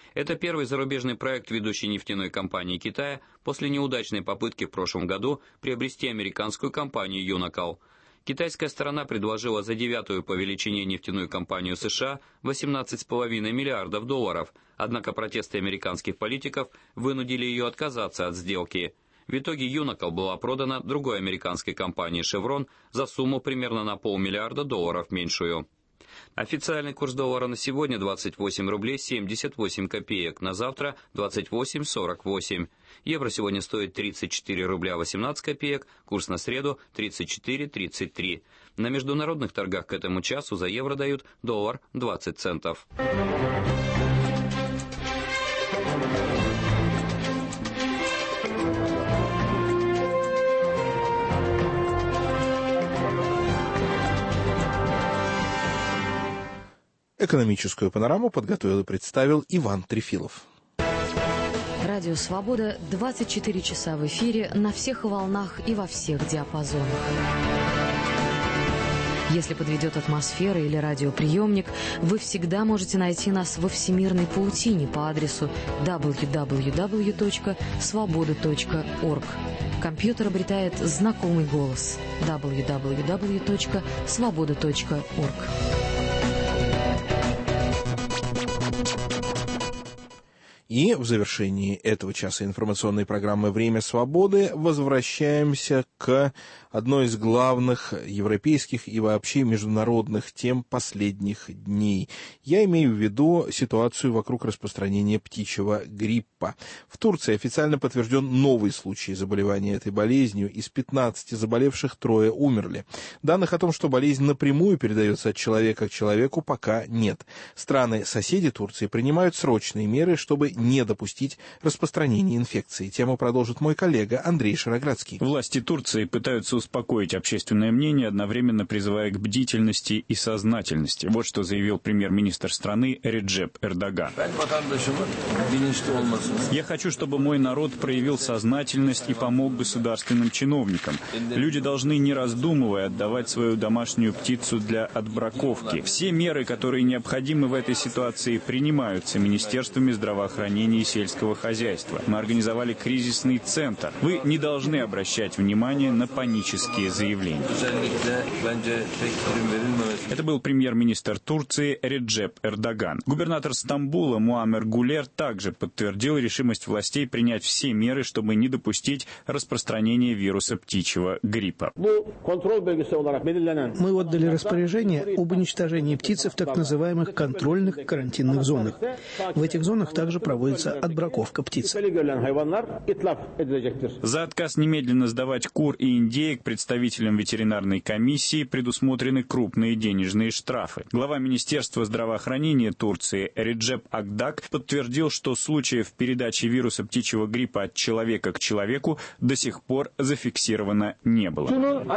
Это первый зарубежный проект ведущей нефтяной компании Китая после неудачной попытки в прошлом году приобрести американскую компанию Unocal. Китайская сторона предложила за девятую по величине нефтяную компанию США восемнадцать целых пять десятых миллиардов долларов, однако протесты американских политиков вынудили ее отказаться от сделки. В итоге Unocal была продана другой американской компании Chevron за сумму примерно на полмиллиарда долларов меньшую. Официальный курс доллара на сегодня двадцать восемь рублей семьдесят восемь копеек, на завтра двадцать восемь сорок восемь. Евро сегодня стоит тридцать четыре рубля восемнадцать копеек, курс на среду тридцать четыре тридцать три. На международных торгах к этому часу за евро дают доллар двадцать центов. Экономическую панораму подготовил и представил Иван Трефилов. Радио «Свобода» двадцать четыре часа в эфире на всех волнах и во всех диапазонах. Если подведет атмосфера или радиоприемник, вы всегда можете найти нас во всемирной паутине по адресу дабл ю дабл ю дабл ю точка свобода точка орг. Компьютер обретает знакомый голос дабл ю дабл ю дабл ю точка свобода точка орг. И в завершении этого часа информационной программы «Время свободы» возвращаемся к одной из главных европейских и вообще международных тем последних дней. Я имею в виду ситуацию вокруг распространения птичьего гриппа. В Турции официально подтвержден новый случай заболевания этой болезнью. Из пятнадцати заболевших трое умерли. Данных о том, что болезнь напрямую передается от человека к человеку, пока нет. Страны-соседи Турции принимают срочные меры, чтобы не допустить распространения инфекции. Тему продолжит мой коллега Андрей Шароградский. Власти Турции пытаются успокоить общественное мнение, одновременно призывая к бдительности и сознательности. Вот что заявил премьер-министр страны Реджеп Эрдоган. «Я хочу, чтобы мой народ проявил сознательность и помог государственным чиновникам. Люди должны, не раздумывая, отдавать свою домашнюю птицу для отбраковки. Все меры, которые необходимы в этой ситуации, принимаются министерствами здравоохранения и сельского хозяйства. Мы организовали кризисный центр. Вы не должны обращать внимание на панические заявления». Это был премьер-министр Турции Реджеп Эрдоган. Губернатор Стамбула Муаммер Гулер также подтвердил решимость властей принять все меры, чтобы не допустить распространения вируса птичьего гриппа. Мы отдали распоряжение об уничтожении птицы в так называемых контрольных карантинных зонах. В этих зонах также проводится отбраковка птиц. За отказ немедленно сдавать кур и индеек представителям ветеринарной комиссии предусмотрены крупные денежные штрафы. Глава Министерства здравоохранения Турции Реджеп Акдак подтвердил, что случаев передачи вируса птичьего гриппа от человека к человеку до сих пор зафиксировано не было.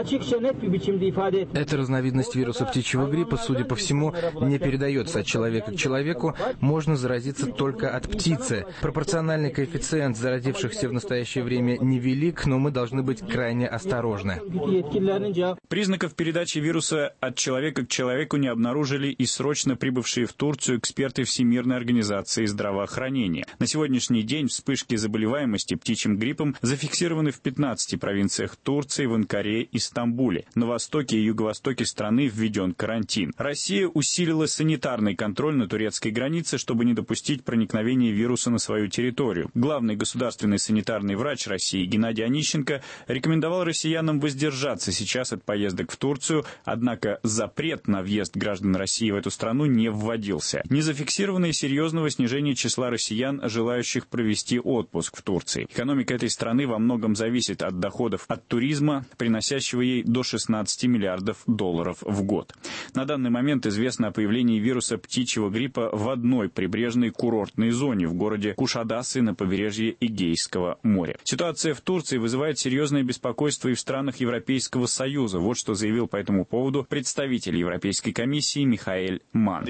Эта разновидность вируса птичьего гриппа, судя по всему, не передается от человека к человеку, можно заразиться только от птицы. Пропорциональный коэффициент заразившихся в настоящее время невелик, но мы должны быть крайне осторожны. Признаков передачи вируса от человека к человеку не обнаружили и срочно прибывшие в Турцию эксперты Всемирной организации здравоохранения. На сегодняшний день вспышки заболеваемости птичьим гриппом зафиксированы в пятнадцати провинциях Турции, в Анкаре и Стамбуле. На востоке и юго-востоке страны введен карантин. Россия усилила санитарный контроль на турецкой границе, чтобы не допустить проникновения вируса на свою территорию. Главный государственный санитарный врач России Геннадий Онищенко рекомендовал россиянам воздержаться сейчас от поездок в Турцию, однако запрет на въезд граждан России в эту страну не вводился. Не зафиксировано и серьезного снижения числа россиян, желающих провести отпуск в Турции. Экономика этой страны во многом зависит от доходов от туризма, приносящего ей до шестнадцати миллиардов долларов в год. На данный момент известно о появлении вируса птичьего гриппа в одной прибрежной курортной зоне в городе Кушадасы на побережье Эгейского моря. Ситуация в Турции вызывает серьезное беспокойство и в странах Европейского Союза. Вот что заявил по этому поводу представитель Европейской комиссии Михаэль Манн.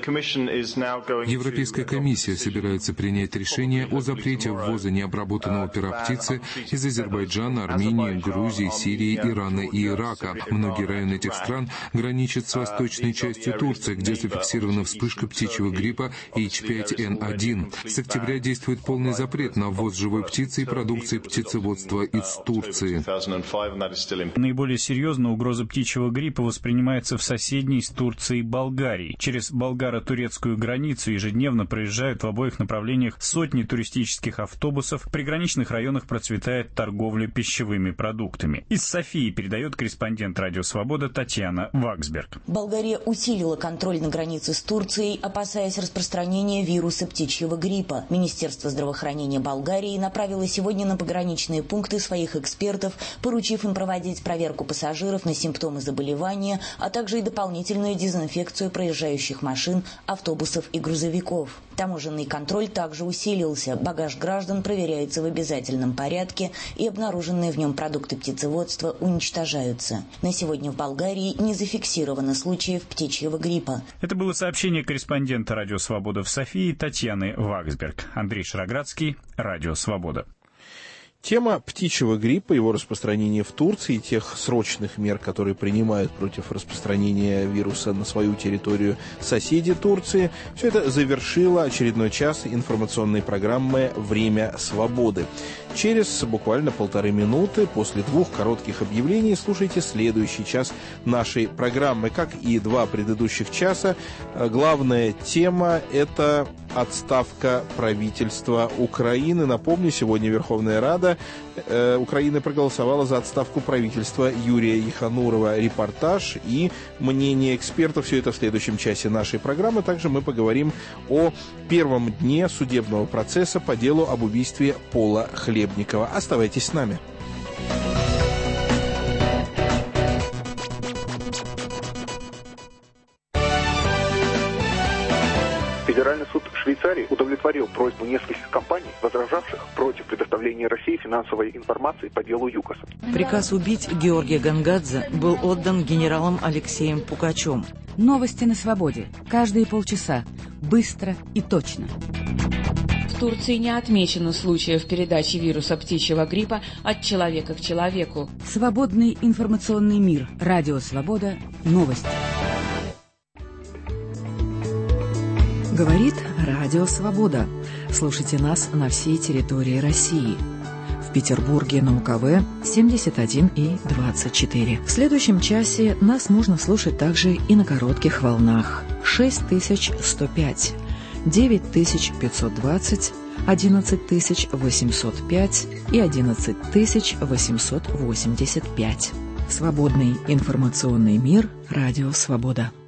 Европейская комиссия собирается принять решение о запрете ввоза необработанного пера птицы из Азербайджана, Армении, Грузии, Сирии, Ирана и Ирака. Многие районы этих стран граничат с восточной частью Турции, где зафиксирована вспышка птичьего гриппа эйч пять эн один. С октября действует полный запрет на ввоз живой птицы и продукции птицеводства из Турции. Наиболее серьезно угроза птичьего гриппа воспринимается в соседней с Турцией Болгарии. Через болгаро-турецкую границу ежедневно проезжают в обоих направлениях сотни туристических автобусов. В приграничных районах процветает торговля пищевыми продуктами. Из Софии передает корреспондент «Радио Свобода» Татьяна Ваксберг. Болгария усилила контроль на границе с Турцией, опасаясь распространения вируса птичьего гриппа. Министерство здравоохранения Болгарии направило сегодня на пограничные пункты своих экспертов, поручив им проводить проверку пассажиров на симптомы заболевания, а также и дополнительную дезинфекцию проезжающих машин, автобусов и грузовиков. Таможенный контроль также усилился. Багаж граждан проверяется в обязательном порядке, и обнаруженные в нем продукты птицеводства уничтожаются. На сегодня в Болгарии не зафиксировано случаев птичьего гриппа. Это было сообщение корреспондента «Радио Свобода» в Софии Татьяны Ваксберг. Андрей Шароградский, «Радио Свобода». Тема птичьего гриппа, его распространения в Турции, тех срочных мер, которые принимают против распространения вируса на свою территорию соседи Турции, все это завершило очередной час информационной программы «Время свободы». Через буквально полторы минуты после двух коротких объявлений слушайте следующий час нашей программы. Как и два предыдущих часа, главная тема – это отставка правительства Украины. Напомню, сегодня Верховная Рада э, Украины проголосовала за отставку правительства Юрия Еханурова. Репортаж и мнение экспертов – все это в следующем часе нашей программы. Также мы поговорим о первом дне судебного процесса по делу об убийстве Пола Хлебникова. Оставайтесь с нами. Федеральный суд Швейцарии удовлетворил просьбу нескольких компаний, возражавших против предоставления России финансовой информации по делу ЮКОСа. Приказ убить Георгия Гангадзе был отдан генералом Алексеем Пукачем. Новости на свободе. Каждые полчаса. Быстро и точно. В Турции не отмечено случаев передачи вируса птичьего гриппа от человека к человеку. Свободный информационный мир. Радио Свобода. Новости. Говорит Радио Свобода. Слушайте нас на всей территории России. В Петербурге на УКВ семьдесят один и двадцать четыре. В следующем часе нас можно слушать также и на коротких волнах. шесть тысяч сто пять, девять тысяч пятьсот двадцать, одиннадцать тысяч восемьсот пять и одиннадцать тысяч восемьсот восемьдесят пять. Свободный информационный мир. Радио Свобода.